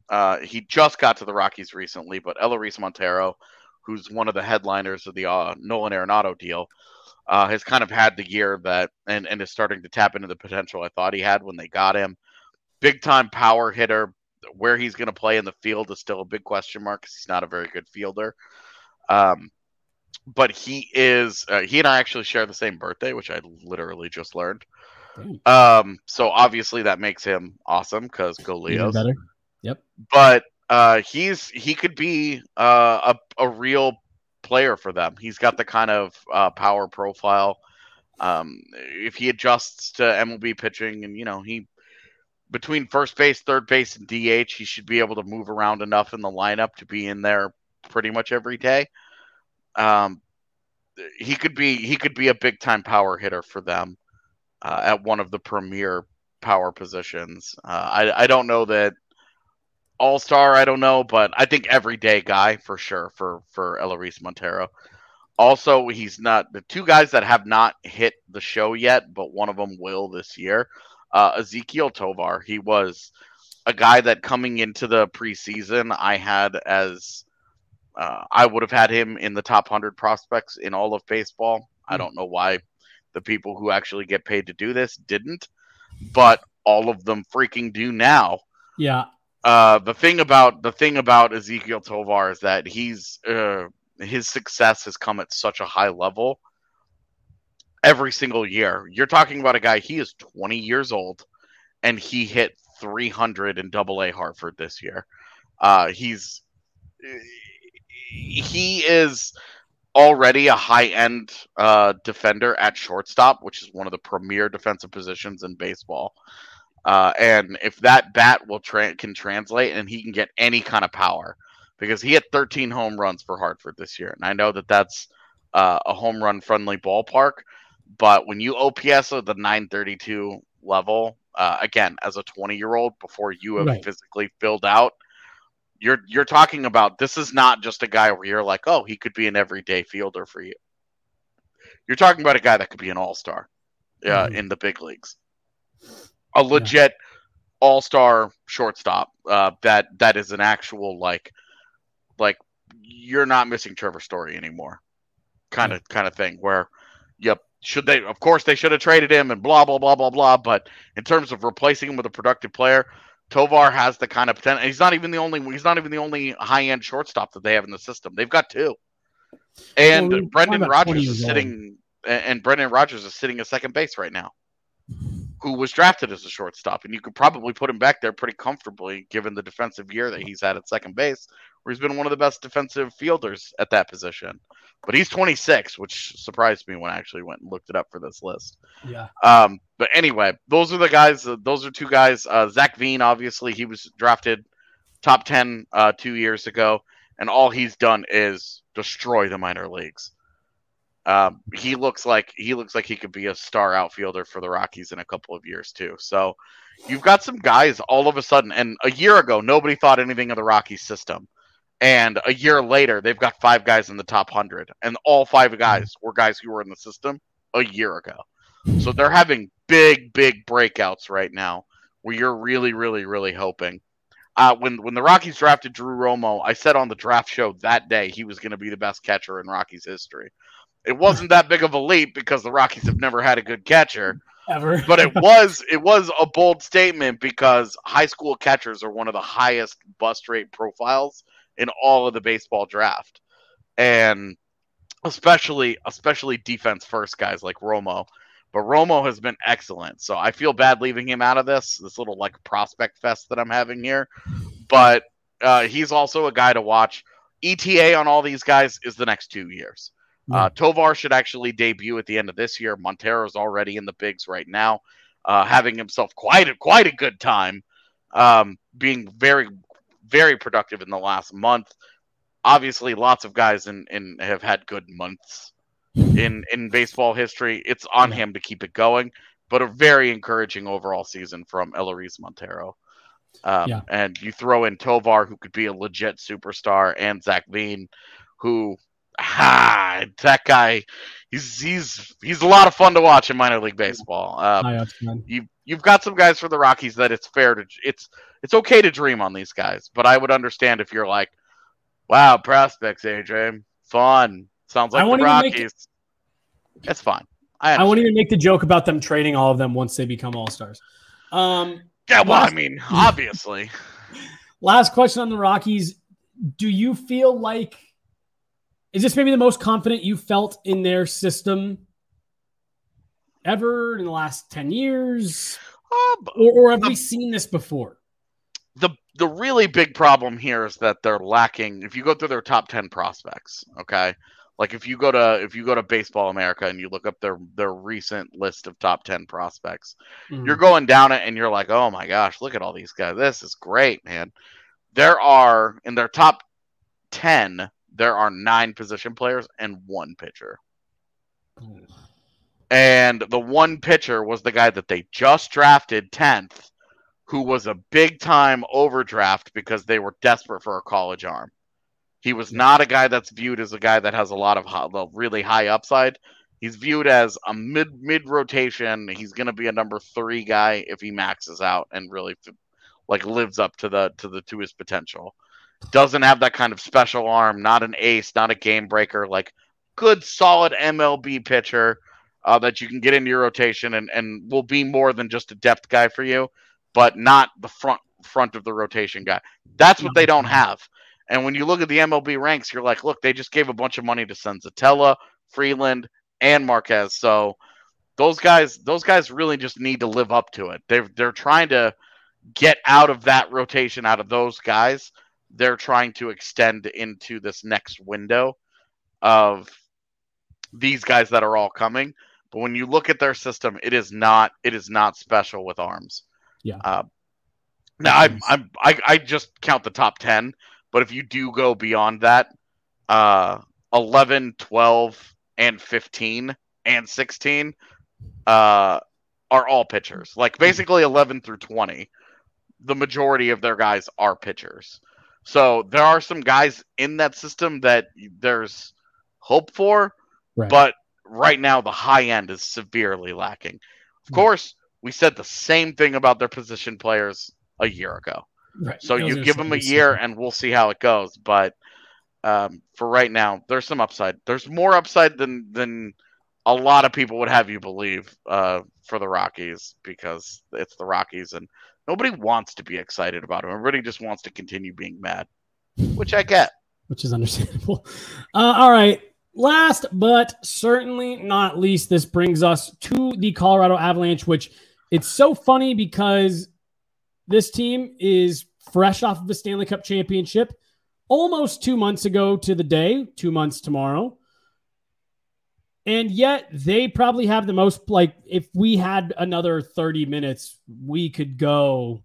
uh, he just got to the Rockies recently, but Eleris Montero, who's one of the headliners of the uh, Nolan Arenado deal, uh, has kind of had the year that and, and is starting to tap into the potential I thought he had when they got him. Big time power hitter. Where he's going to play in the field is still a big question mark because he's not a very good fielder. Um, but he is, uh, he and I actually share the same birthday, which I literally just learned. Um, so obviously that makes him awesome because go Leos. Even better. Yep. But uh, he's he could be uh, a a real player for them. He's got the kind of uh, power profile. Um, if he adjusts to M L B pitching, and you know he between first base, third base, and D H, he should be able to move around enough in the lineup to be in there pretty much every day. Um, he could be he could be a big time power hitter for them. Uh, at one of the premier power positions. Uh, I, I don't know that all-star, I don't know, but I think everyday guy for sure for, for Eleris Montero. Also, he's not the two guys that have not hit the show yet, but one of them will this year. Uh, Ezequiel Tovar. He was a guy that coming into the preseason, I had as uh, I would have had him in the top one hundred prospects in all of baseball. Mm-hmm. I don't know why the people who actually get paid to do this didn't, but all of them freaking do now. Yeah. Uh, the thing about the thing about Ezequiel Tovar is that he's uh, his success has come at such a high level every single year. You're talking about a guy, he is twenty years old and he hit three hundred in Double A Hartford this year. Uh, he's he is already a high-end uh, defender at shortstop, which is one of the premier defensive positions in baseball. Uh, and if that bat will tra- can translate and he can get any kind of power, because he had thirteen home runs for Hartford this year. And I know that that's uh, a home run friendly ballpark, but when you O P S at the nine thirty-two level, uh, again, as a twenty year old before you have right. physically filled out, You're you're talking about this is not just a guy where you're like, oh, he could be an everyday fielder for you. You're talking about a guy that could be an all-star uh, mm-hmm. in the big leagues. A legit yeah. all-star shortstop uh, that that is an actual like like you're not missing Trevor Story anymore. Kind of yeah. kind of thing where yep, should they of course they should have traded him and blah blah blah blah blah, but in terms of replacing him with a productive player, Tovar has the kind of potential. He's not even the only. He's not even the only high-end shortstop that they have in the system. They've got two, and well, Brendan Rodgers is sitting. Old. And Brendan Rodgers is sitting at second base right now, who was drafted as a shortstop, and you could probably put him back there pretty comfortably, given the defensive year that he's had at second base, where he's been one of the best defensive fielders at that position. But he's twenty-six, which surprised me when I actually went and looked it up for this list. Yeah. Um. But anyway, those are the guys. Uh, those are two guys. Uh, Zach Veen, obviously, he was drafted top ten uh, two years ago, and all he's done is destroy the minor leagues. Um, he looks like he looks like he could be a star outfielder for the Rockies in a couple of years too. So you've got some guys all of a sudden. And a year ago, nobody thought anything of the Rockies system. And a year later, they've got five guys in the top one hundred. And all five guys were guys who were in the system a year ago. So they're having big, big breakouts right now where you're really, really, really hoping. Uh, when, when the Rockies drafted Drew Romo, I said on the draft show that day he was going to be the best catcher in Rockies history. It wasn't that big of a leap because the Rockies have never had a good catcher. Ever. But it was it was a bold statement because high school catchers are one of the highest bust rate profiles in all of the baseball draft. And especially especially defense first guys like Romo. But Romo has been excellent. So I feel bad leaving him out of this, this little like prospect fest that I'm having here. But uh, he's also a guy to watch. E T A on all these guys is the next two years. Uh, Tovar should actually debut at the end of this year. Montero's already in the bigs right now, uh, having himself quite a, quite a good time, um, being very, very productive in the last month. Obviously, lots of guys in, in have had good months in, in baseball history. It's on him to keep it going, but a very encouraging overall season from Eleris Montero. Um, yeah. And you throw in Tovar, who could be a legit superstar, and Zach Veen, who ah, that guy, he's he's he's a lot of fun to watch in minor league baseball. Um, you you've got some guys for the Rockies that it's fair to it's it's okay to dream on these guys, but I would understand if you're like, wow, prospects, A J, fun. Sounds like the Rockies. It, it's fine. I, I won't even make the joke about them trading all of them once they become all-stars. Um, yeah, well, last, I mean, obviously. Last question on the Rockies. Do you feel like – is this maybe the most confident you felt in their system ever in the last ten years? Uh, or, or have the, we seen this before? The the really big problem here is that they're lacking – if you go through their top ten prospects, okay – like if you go to if you go to Baseball America and you look up their their recent list of top ten prospects, mm-hmm. you're going down it and you're like, oh my gosh, look at all these guys. This is great, man. There are in their top ten, there are nine position players and one pitcher. Mm. And the one pitcher was the guy that they just drafted tenth, who was a big time overdraft because they were desperate for a college arm. He was not a guy that's viewed as a guy that has a lot of high, really high upside. He's viewed as a mid mid rotation. He's going to be a number three guy if he maxes out and really like lives up to the to the to his potential. Doesn't have that kind of special arm. Not an ace. Not a game breaker. Like good solid M L B pitcher uh, that you can get into your rotation and and will be more than just a depth guy for you, but not the front front of the rotation guy. That's what they don't have. And when you look at the M L B ranks, you're like, look, they just gave a bunch of money to Senzatella, Freeland, and Marquez. So those guys, those guys really just need to live up to it. They're they're trying to get out of that rotation, out of those guys. They're trying to extend into this next window of these guys that are all coming. But when you look at their system, it is not it is not special with arms. Yeah. Uh, now I I'm I I just count the top ten. But if you do go beyond that, uh, eleven, twelve, and fifteen, and sixteen uh, are all pitchers. Like, basically eleven through twenty, the majority of their guys are pitchers. So there are some guys in that system that there's hope for, right. But right now the high end is severely lacking. Of course, we said the same thing about their position players a year ago. Right. So you give them a year and we'll see how it goes. But um, for right now, there's some upside. There's more upside than than a lot of people would have you believe uh, for the Rockies because it's the Rockies and nobody wants to be excited about them. Everybody just wants to continue being mad, which I get. Which is understandable. Uh, all right. Last but certainly not least, this brings us to the Colorado Avalanche, which it's so funny because this team is fresh off of a Stanley Cup championship almost two months ago to the day, two months tomorrow. And yet they probably have the most, like, if we had another thirty minutes, we could go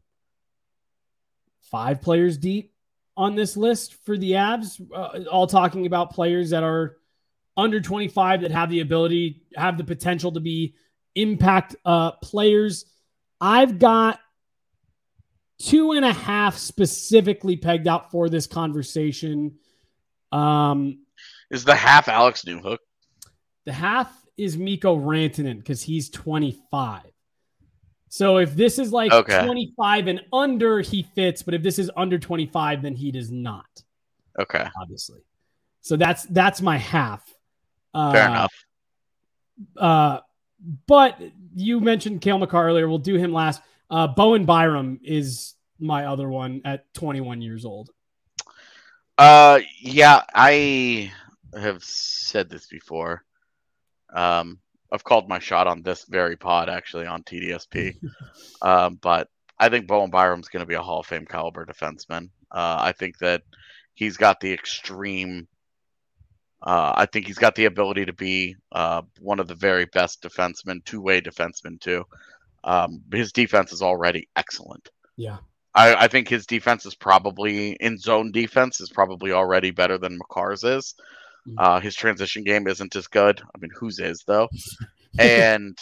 five players deep on this list for the Avs, uh, all talking about players that are under twenty-five that have the ability, have the potential to be impact uh, players. I've got two and a half specifically pegged out for this conversation. Um, is the half Alex Newhook? The half is Mikko Rantanen because he's twenty-five. So if this is like okay. twenty-five and under, he fits. But if this is under twenty-five, then he does not. Okay. Obviously. So that's that's my half. Uh, Fair enough. Uh, but you mentioned Cale Makar earlier. We'll do him last. Uh, Bowen Byram is my other one at twenty-one years old. Uh, yeah, I have said this before. Um, I've called my shot on this very pod, actually, on T D S P. um, but I think Bowen Byram's going to be a Hall of Fame caliber defenseman. Uh, I think that he's got the extreme. Uh, I think he's got the ability to be uh, one of the very best defensemen, two-way defensemen too. Um, his defense is already excellent. Yeah, I, I think his defense is probably in zone defense is probably already better than Makar's is. Mm-hmm. Uh, his transition game isn't as good. I mean, whose is though? and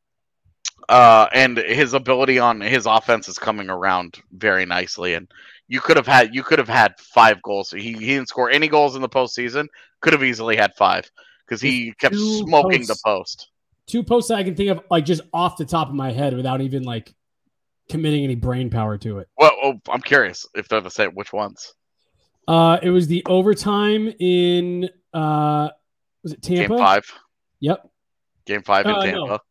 uh, and his ability on his offense is coming around very nicely. And you could have had you could have had five goals. He, he didn't score any goals in the postseason. Could have easily had five because he kept two smoking posts, the post. Two posts that I can think of, like just off the top of my head, without even like committing any brain power to it. Well, oh, I'm curious if they're the same. Which ones? Uh, it was the overtime in uh, was it Tampa? Game five. Yep. Game five in uh, Tampa. No.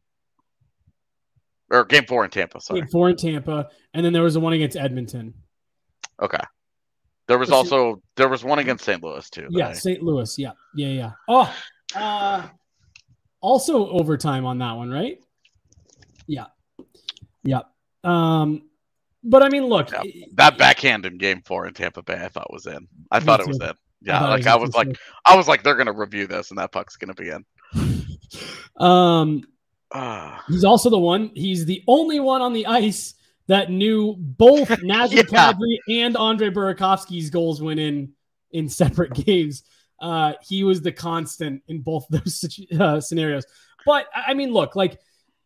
Or game four in Tampa, sorry. Game four in Tampa, and then there was the one against Edmonton. Okay. There was also there was one against Saint Louis too. Yeah, I... Saint Louis. Yeah, yeah, yeah. Oh, uh, also overtime on that one, right? Yeah, yeah. Um, but I mean, look, yeah. that backhand in game four in Tampa Bay, I thought was in. I thought it was in. Yeah, I like I was, was like, too. I was like, they're gonna review this, and that puck's gonna be in. um. He's also the one, he's the only one on the ice that knew both Nazem yeah. Kadri and Andre Burakovsky's goals went in in separate games. Uh, he was the constant in both those uh, scenarios. But, I mean, look, like,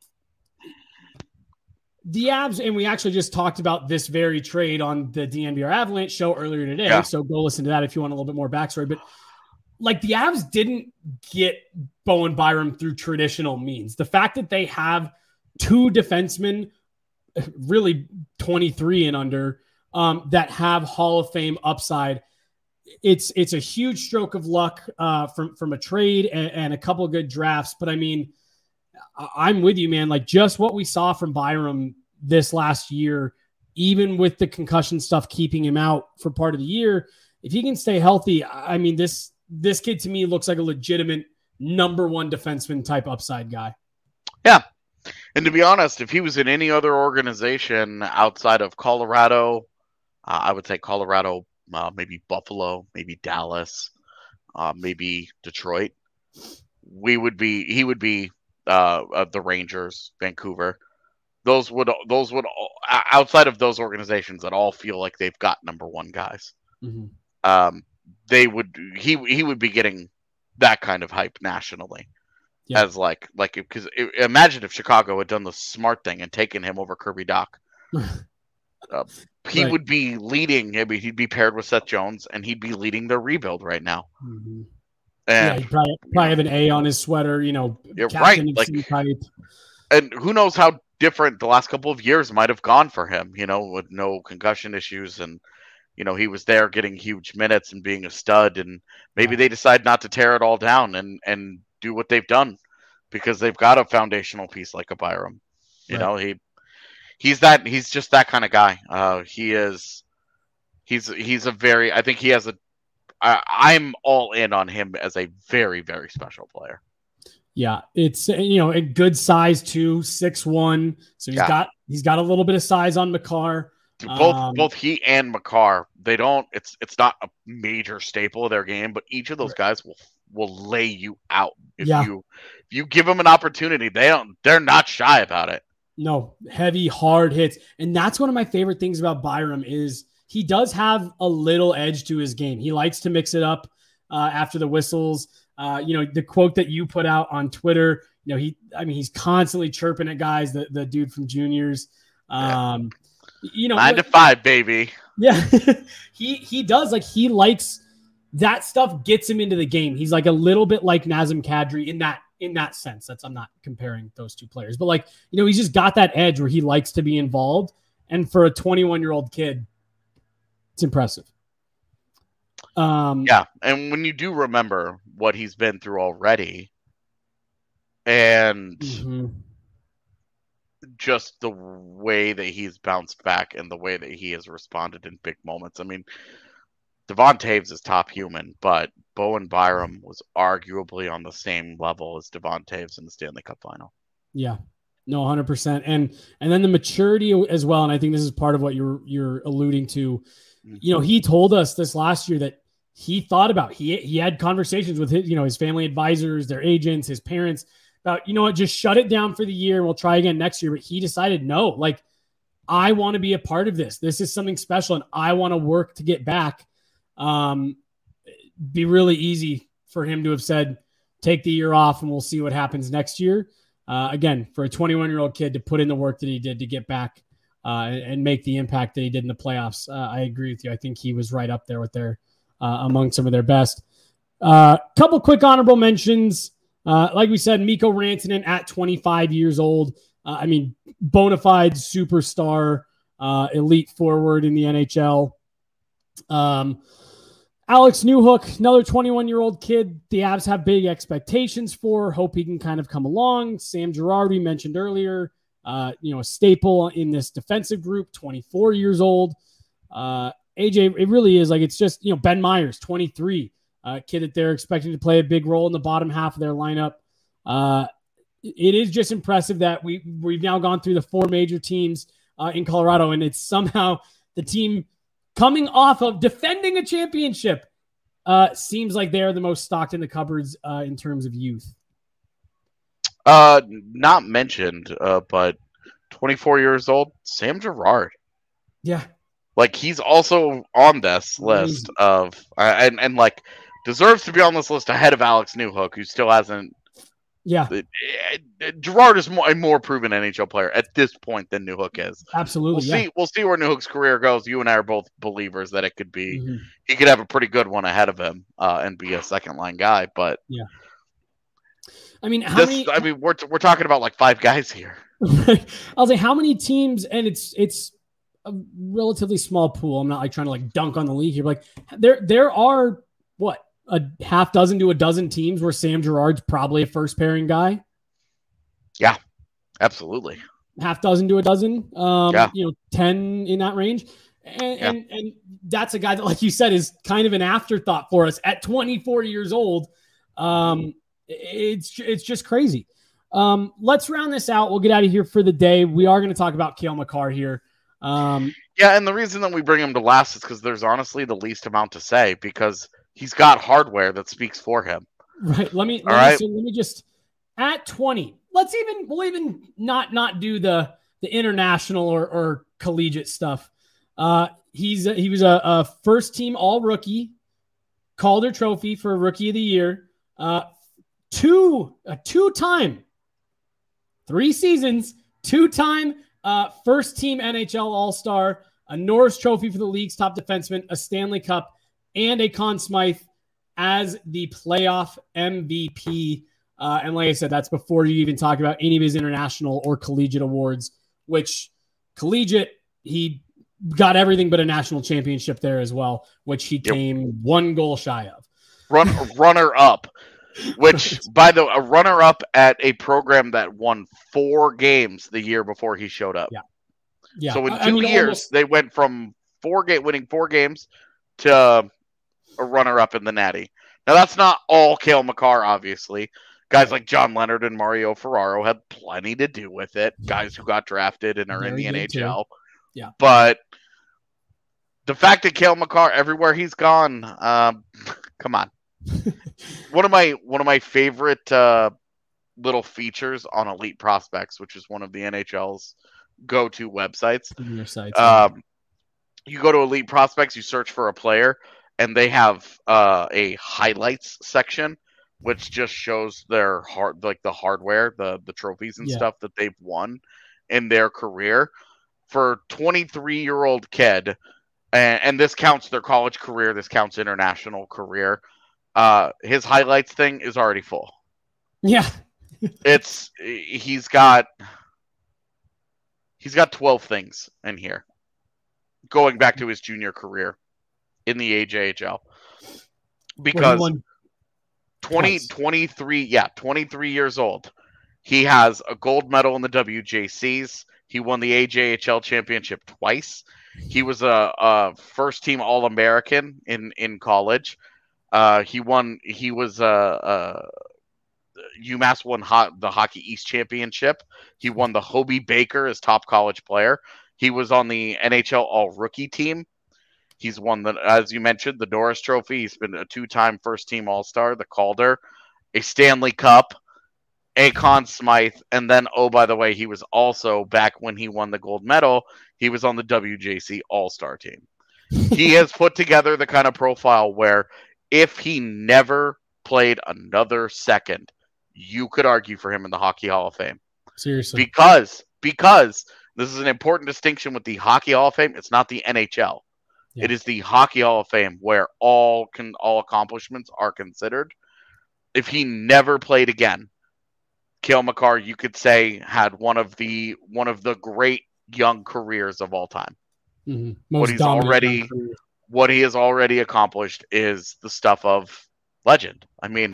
the Avs, and we actually just talked about this very trade on the D N V R Avalanche show earlier today, yeah. so go listen to that if you want a little bit more backstory. But, like, the Avs didn't get Bowen Byram through traditional means. The fact that they have two defensemen, really twenty-three and under, um, that have Hall of Fame upside, it's it's a huge stroke of luck uh, from, from a trade and, and a couple of good drafts. But, I mean, I'm with you, man. Like, just what we saw from Byram this last year, even with the concussion stuff keeping him out for part of the year, if he can stay healthy, I mean, this – This kid to me looks like a legitimate number one defenseman type upside guy. Yeah. And to be honest, if he was in any other organization outside of Colorado, uh, I would say Colorado, uh, maybe Buffalo, maybe Dallas, uh, maybe Detroit, we would be, he would be uh, uh, the Rangers, Vancouver. Those would, those would, outside of those organizations that all feel like they've got number one guys. Mm-hmm. Um, they would he he would be getting that kind of hype nationally yeah. as like like because imagine if Chicago had done the smart thing and taken him over Kirby Dach. uh, he right. would be leading. I mean, he'd be paired with Seth Jones, and he'd be leading their rebuild right now. Mm-hmm. And yeah, he'd probably, probably have an A on his sweater, you know. Yeah, right. Like, and who knows how different the last couple of years might have gone for him, you know, with no concussion issues and. You know, he was there getting huge minutes and being a stud, and maybe yeah. they decide not to tear it all down and, and do what they've done because they've got a foundational piece like a Byram. You right. know, he he's that he's just that kind of guy. Uh, he is he's he's a very I think he has a I, I'm all in on him as a very very special player. Yeah, it's you know a good size too, six one. So he's yeah. got he's got a little bit of size on Makar. Both um, both he and Makar, they don't. It's it's not a major staple of their game, but each of those right. guys will will lay you out if yeah. you if you give them an opportunity. They don't. They're not shy about it. No, heavy, hard hits, and that's one of my favorite things about Byram is he does have a little edge to his game. He likes to mix it up uh, after the whistles. Uh, you know, the quote that you put out on Twitter. You know, he. I mean, he's constantly chirping at guys. The the dude from juniors. Um, yeah. You know, nine to five, baby. Yeah, he he does like he likes that stuff. Gets him into the game. He's like a little bit like Nazem Kadri in that in that sense. That's I'm not comparing those two players, but like you know, he's just got that edge where he likes to be involved. And for a twenty-one year old kid, it's impressive. Um, yeah, and when you do remember what he's been through already, and. Mm-hmm. Just the way that he's bounced back and the way that he has responded in big moments. I mean, Devon Toews is top human, but Bowen Byram was arguably on the same level as Devon Toews in the Stanley Cup final. Yeah, no, one hundred percent. And and then the maturity as well, and I think this is part of what you're you're alluding to. You know, he told us this last year that he thought about, he he had conversations with his, you know, his family advisors, their agents, his parents, about, you know what, just shut it down for the year and we'll try again next year. But he decided, no, like, I want to be a part of this. This is something special and I want to work to get back. Um, be really easy for him to have said, take the year off and we'll see what happens next year. Uh, again, for a twenty-one year old kid to put in the work that he did to get back uh, and, and make the impact that he did in the playoffs. Uh, I agree with you. I think he was right up there with their uh, among some of their best. A uh, couple quick honorable mentions. Uh, like we said, Mikko Rantanen at twenty-five years old. Uh, I mean, bona fide superstar, uh, elite forward in the N H L. Um, Alex Newhook, another twenty-one-year-old kid the Avs have big expectations for. Hope he can kind of come along. Sam Girardi mentioned earlier, uh, you know, a staple in this defensive group, twenty-four years old. Uh, A J, it really is like it's just, you know, Ben Myers, twenty-three. Uh, kid that they're expecting to play a big role in the bottom half of their lineup. Uh, it is just impressive that we, we've now gone through the four major teams uh, in Colorado, and it's somehow the team coming off of defending a championship uh, seems like they're the most stocked in the cupboards uh, in terms of youth. Uh, not mentioned, uh, but twenty-four years old, Sam Girard. Yeah. Like, he's also on this list of, uh, and, and like, deserves to be on this list ahead of Alex Newhook, who still hasn't. Yeah. Girard is more, a more proven N H L player at this point than Newhook is. Absolutely. We'll yeah. see. We'll see where Newhook's career goes. You and I are both believers that it could be. Mm-hmm. He could have a pretty good one ahead of him uh, and be a second line guy. But yeah. I mean, how this, many? I mean, we're we're talking about like five guys here. I'll say how many teams, and it's it's a relatively small pool. I'm not like trying to like dunk on the league here. Like there there are what a half dozen to a dozen teams where Sam Girard's probably a first pairing guy. Yeah, absolutely. Half dozen to a dozen. Um, yeah. You know, ten in that range. And, yeah. and and that's a guy that, like you said, is kind of an afterthought for us at twenty-four years old. Um, it's it's just crazy. Um, let's round this out. We'll get out of here for the day. We are going to talk about Cale Makar here. Um, yeah, and the reason that we bring him to last is because there's honestly the least amount to say because he's got hardware that speaks for him. Right. Let me. All let, right. me so let me just at twenty. Let's even we'll even not not do the the international or, or collegiate stuff. Uh, he's a, he was a, a first team all rookie, Calder Trophy for Rookie of the Year. Uh, two a two time, three seasons, two time uh, first team N H L All Star, a Norris Trophy for the league's top defenseman, a Stanley Cup, and a Conn Smythe as the playoff M V P. Uh, and like I said, that's before you even talk about any of his international or collegiate awards, which collegiate, he got everything but a national championship there as well, which he yep. came one goal shy of. Run, runner up, which by the a runner up at a program that won four games the year before he showed up. Yeah. Yeah. So in two I mean, years, almost... they went from four game winning four games to a runner up in the Natty. Now that's not all Cale Makar, obviously. Guys like John Leonard and Mario Ferraro had plenty to do with it. Guys who got drafted and are Very in the N H L. Too. Yeah. But the fact that Cale Makar, everywhere he's gone, um, come on. one of my one of my favorite uh, little features on Elite Prospects, which is one of the N H L's go-to websites. Your sites, um, you go to Elite Prospects, you search for a player, and they have uh, a highlights section, which just shows their hard, like the hardware, the the trophies and yeah. stuff that they've won in their career. For twenty-three-year-old kid, and, and this counts their college career, this counts international career. Uh, his highlights thing is already full. Yeah, it's he's got he's got twelve things in here, going back to his junior career in the A J H L, because. Well, twenty, twenty-three, yeah, twenty-three years old. He has a gold medal in the W J Cs. He won the A J H L championship twice. He was a, a first-team All-American in, in college. Uh, he won. He was a, a UMass won ho- the Hockey East championship. He won the Hobey Baker as top college player. He was on the N H L All-Rookie team. He's won, the, as you mentioned, the Norris Trophy. He's been a two-time first-team All-Star, the Calder, a Stanley Cup, a Conn Smythe, and then, oh, by the way, he was also, back when he won the gold medal, he was on the W J C All-Star team. He has put together the kind of profile where if he never played another second, you could argue for him in the Hockey Hall of Fame. Seriously. Because, because This is an important distinction with the Hockey Hall of Fame. It's not the N H L. Yeah. It is the Hockey Hall of Fame where all can all accomplishments are considered. If he never played again, Cale Makar, you could say, had one of the one of the great young careers of all time. Mm-hmm. What he's already what he has already accomplished is the stuff of legend. I mean,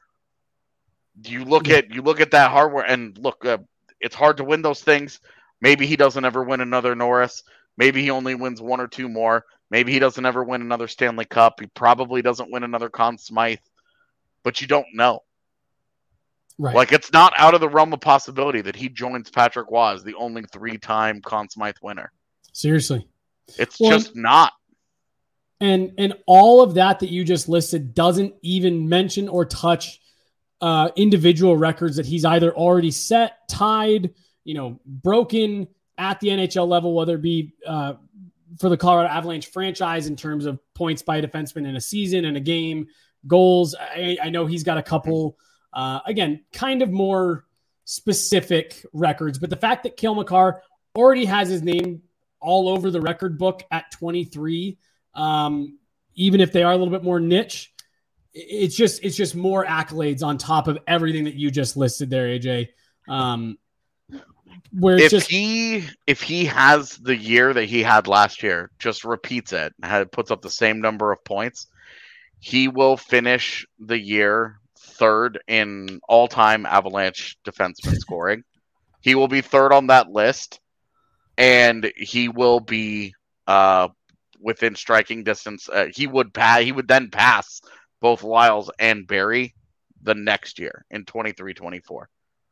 you look yeah. at you look at that hardware and look, uh, it's hard to win those things. Maybe he doesn't ever win another Norris. Maybe he only wins one or two more. Maybe he doesn't ever win another Stanley Cup. He probably doesn't win another Conn Smythe. But you don't know. Right. Like, it's not out of the realm of possibility that he joins Patrick Roy as the only three-time Conn Smythe winner. Seriously. It's well, just not. And and all of that that you just listed doesn't even mention or touch uh, individual records that he's either already set, tied, you know, broken at the N H L level, whether it be uh, for the Colorado Avalanche franchise in terms of points by a defenseman in a season, in a game, goals. I, I know he's got a couple, uh, again, kind of more specific records, but the fact that Cale Makar already has his name all over the record book at twenty-three, um, even if they are a little bit more niche, it's just, it's just more accolades on top of everything that you just listed there, A J. Um, where it's if just, he, if he has the year that he had last year, just repeats it, had, puts up the same number of points, he will finish the year third in all-time Avalanche defenseman scoring. He will be third on that list, and he will be uh, within striking distance. Uh, he would pass. He would then pass both Lyles and Barrie the next year in twenty-three twenty-four.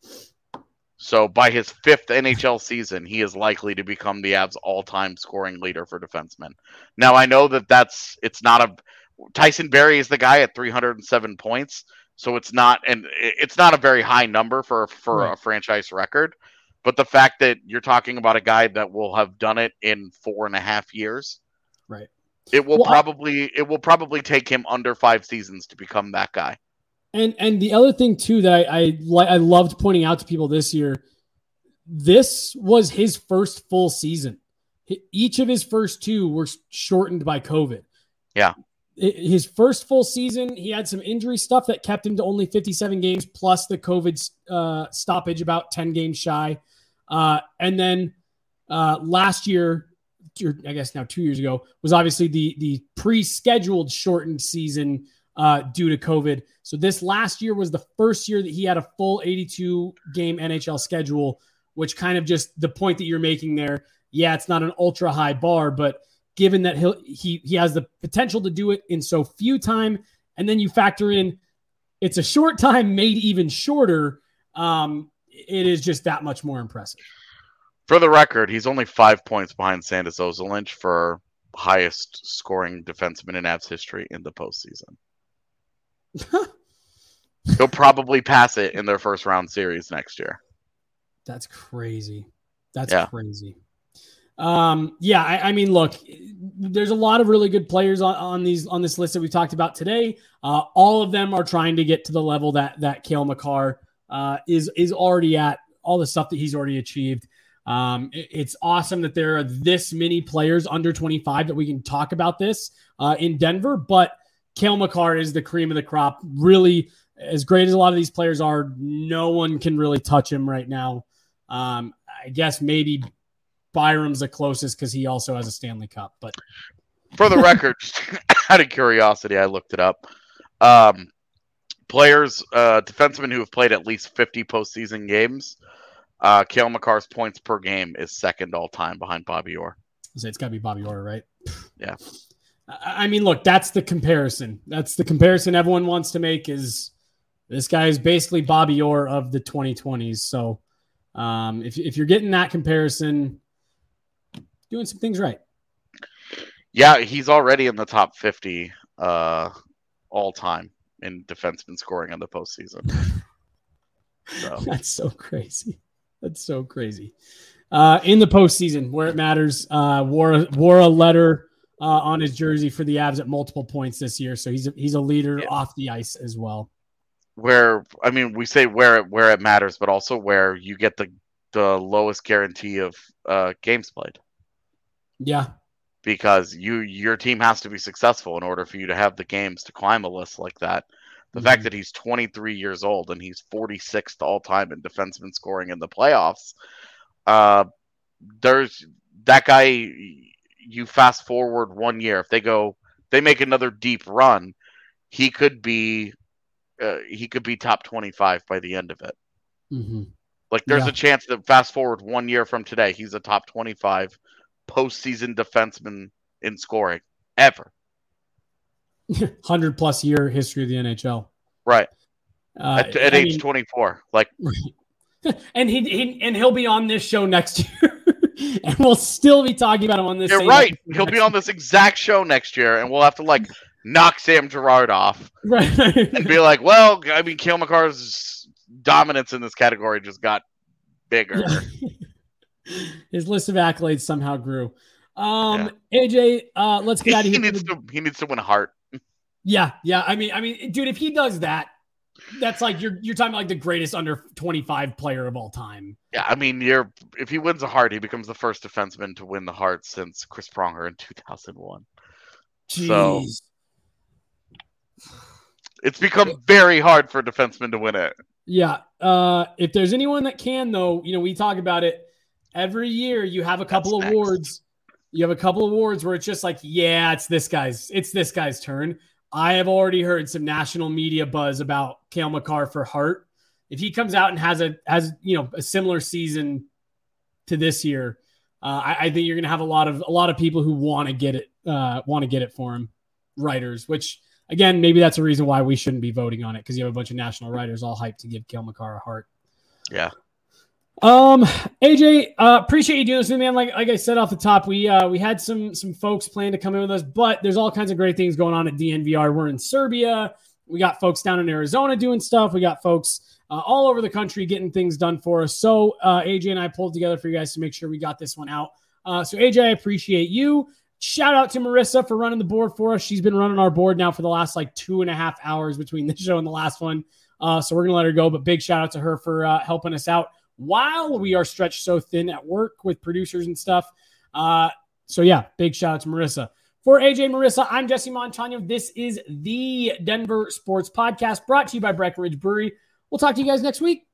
So by his fifth N H L season, he is likely to become the Avs' all-time scoring leader for defensemen. Now, I know that that's it's not a Tyson Barrie is the guy at three hundred seven points, so it's not and it's not a very high number for for right. a franchise record. But the fact that you're talking about a guy that will have done it in four and a half years, right? It will well, probably I, it will probably take him under five seasons to become that guy. And and the other thing too that I I, I loved pointing out to people this year, this was his first full season. Each of his first two were shortened by COVID. Yeah. His first full season, he had some injury stuff that kept him to only fifty-seven games, plus the COVID uh, stoppage, about ten games shy. Uh, and then uh, last year, I guess now two years ago, was obviously the the pre-scheduled shortened season uh, due to COVID. So this last year was the first year that he had a full eighty-two game N H L schedule, which kind of just the point that you're making there. Yeah, it's not an ultra high bar, but given that he'll, he he has the potential to do it in so few time, and then you factor in it's a short time made even shorter, um, it is just that much more impressive. For the record, he's only five points behind Sandis Ozolinsh for highest scoring defenseman in Avs history in the postseason. He'll probably pass it in their first round series next year. That's crazy. That's yeah. crazy. Um, yeah, I, I mean, look, there's a lot of really good players on, on these on this list that we talked about today. Uh, all of them are trying to get to the level that that Cale Makar uh, is is already at. All the stuff that he's already achieved. Um, it, it's awesome that there are this many players under twenty-five that we can talk about this uh, in Denver. But Cale Makar is the cream of the crop. Really, as great as a lot of these players are, no one can really touch him right now. Um, I guess maybe Byram's the closest because he also has a Stanley Cup. But for the record, just out of curiosity, I looked it up. Um, players, uh, defensemen who have played at least fifty postseason games, uh, Cale Makar's points per game is second all time behind Bobby Orr. So it's got to be Bobby Orr, right? Yeah. I mean, look, that's the comparison. That's the comparison everyone wants to make. Is this guy is basically Bobby Orr of the twenty twenties. So um, if if you're getting that comparison, doing some things right. Yeah, he's already in the top fifty uh, all time in defenseman scoring in the postseason. So. That's so crazy. That's so crazy. Uh, in the postseason, where it matters, uh, wore wore a letter uh, on his jersey for the Avs at multiple points this year. So he's a, he's a leader yeah. off the ice as well. Where I mean, we say where it where it matters, but also where you get the the lowest guarantee of uh, games played. Yeah. Because you your team has to be successful in order for you to have the games to climb a list like that. The mm-hmm. fact that he's twenty-three years old and he's forty-sixth all time in defenseman scoring in the playoffs, uh, there's that guy. You fast forward one year, if they go, they make another deep run, he could be, uh, he could be top twenty-five by the end of it. Mm-hmm. Like there's yeah. a chance that fast forward one year from today, he's a top twenty-five postseason defenseman in scoring ever. one hundred plus year history of the N H L. Right. Uh, at at age mean, twenty-four. Like, and he, he and he'll be on this show next year, and we'll still be talking about him on this. You're right. He'll be on this exact show next year, and we'll have to like knock Sam Girard off, right? And be like, well, I mean, Cale Makar's dominance in this category just got bigger. Yeah. His list of accolades somehow grew. Um, yeah. A J, uh, let's get out of here. He needs to. He needs to win a Hart. Yeah, yeah. I mean, I mean, dude, if he does that, that's like you're you're talking about like the greatest under twenty-five player of all time. Yeah, I mean, you're if he wins a Hart, he becomes the first defenseman to win the Hart since Chris Pronger in two thousand one. Jeez. So it's become very hard for a defenseman to win it. Yeah. Uh, if there's anyone that can, though, you know, we talk about it. Every year you have a couple That's awards. Next. You have a couple awards where it's just like, yeah, it's this guy's, it's this guy's turn. I have already heard some national media buzz about Cale Makar for Hart. If he comes out and has a, has, you know, a similar season to this year, uh, I, I think you're going to have a lot of, a lot of people who want to get it, uh, want to get it for him. Writers, which again, maybe that's a reason why we shouldn't be voting on it. Cause you have a bunch of national writers all hyped to give Cale Makar a Hart. Yeah. Um, A J, uh, appreciate you doing this, man. Like, like I said off the top, we, uh, we had some, some folks plan to come in with us, but there's all kinds of great things going on at D N V R. We're in Serbia. We got folks down in Arizona doing stuff. We got folks uh, all over the country getting things done for us. So, uh, A J and I pulled together for you guys to make sure we got this one out. Uh, so A J, I appreciate you. Shout out to Marissa for running the board for us. She's been running our board now for the last like two and a half hours between this show and the last one. Uh, so we're going to let her go, but big shout out to her for uh, helping us out while we are stretched so thin at work with producers and stuff. Uh, so yeah, big shout out to Marissa. For A J, Marissa, I'm Jesse Montano. This is the Denver Sports Podcast brought to you by Breckenridge Brewery. We'll talk to you guys next week.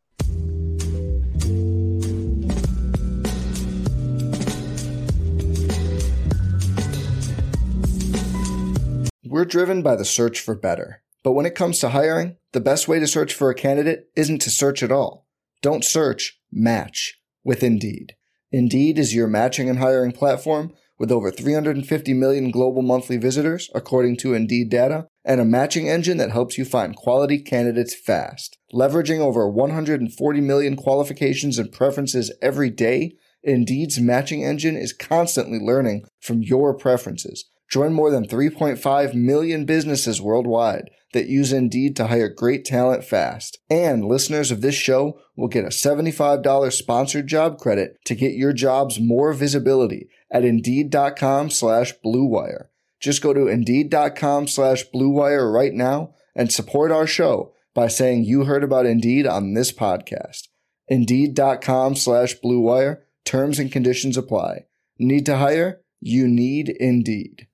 We're driven by the search for better. But when it comes to hiring, the best way to search for a candidate isn't to search at all. Don't search, match with Indeed. Indeed is your matching and hiring platform with over three hundred fifty million global monthly visitors, according to Indeed data, and a matching engine that helps you find quality candidates fast. Leveraging over one hundred forty million qualifications and preferences every day, Indeed's matching engine is constantly learning from your preferences. Join more than three point five million businesses worldwide that use Indeed to hire great talent fast. And listeners of this show will get a seventy-five dollars sponsored job credit to get your jobs more visibility at Indeed.com slash Blue Wire. Just go to Indeed.com slash Blue Wire right now and support our show by saying you heard about Indeed on this podcast. Indeed.com slash Blue Wire. Terms and conditions apply. Need to hire? You need Indeed.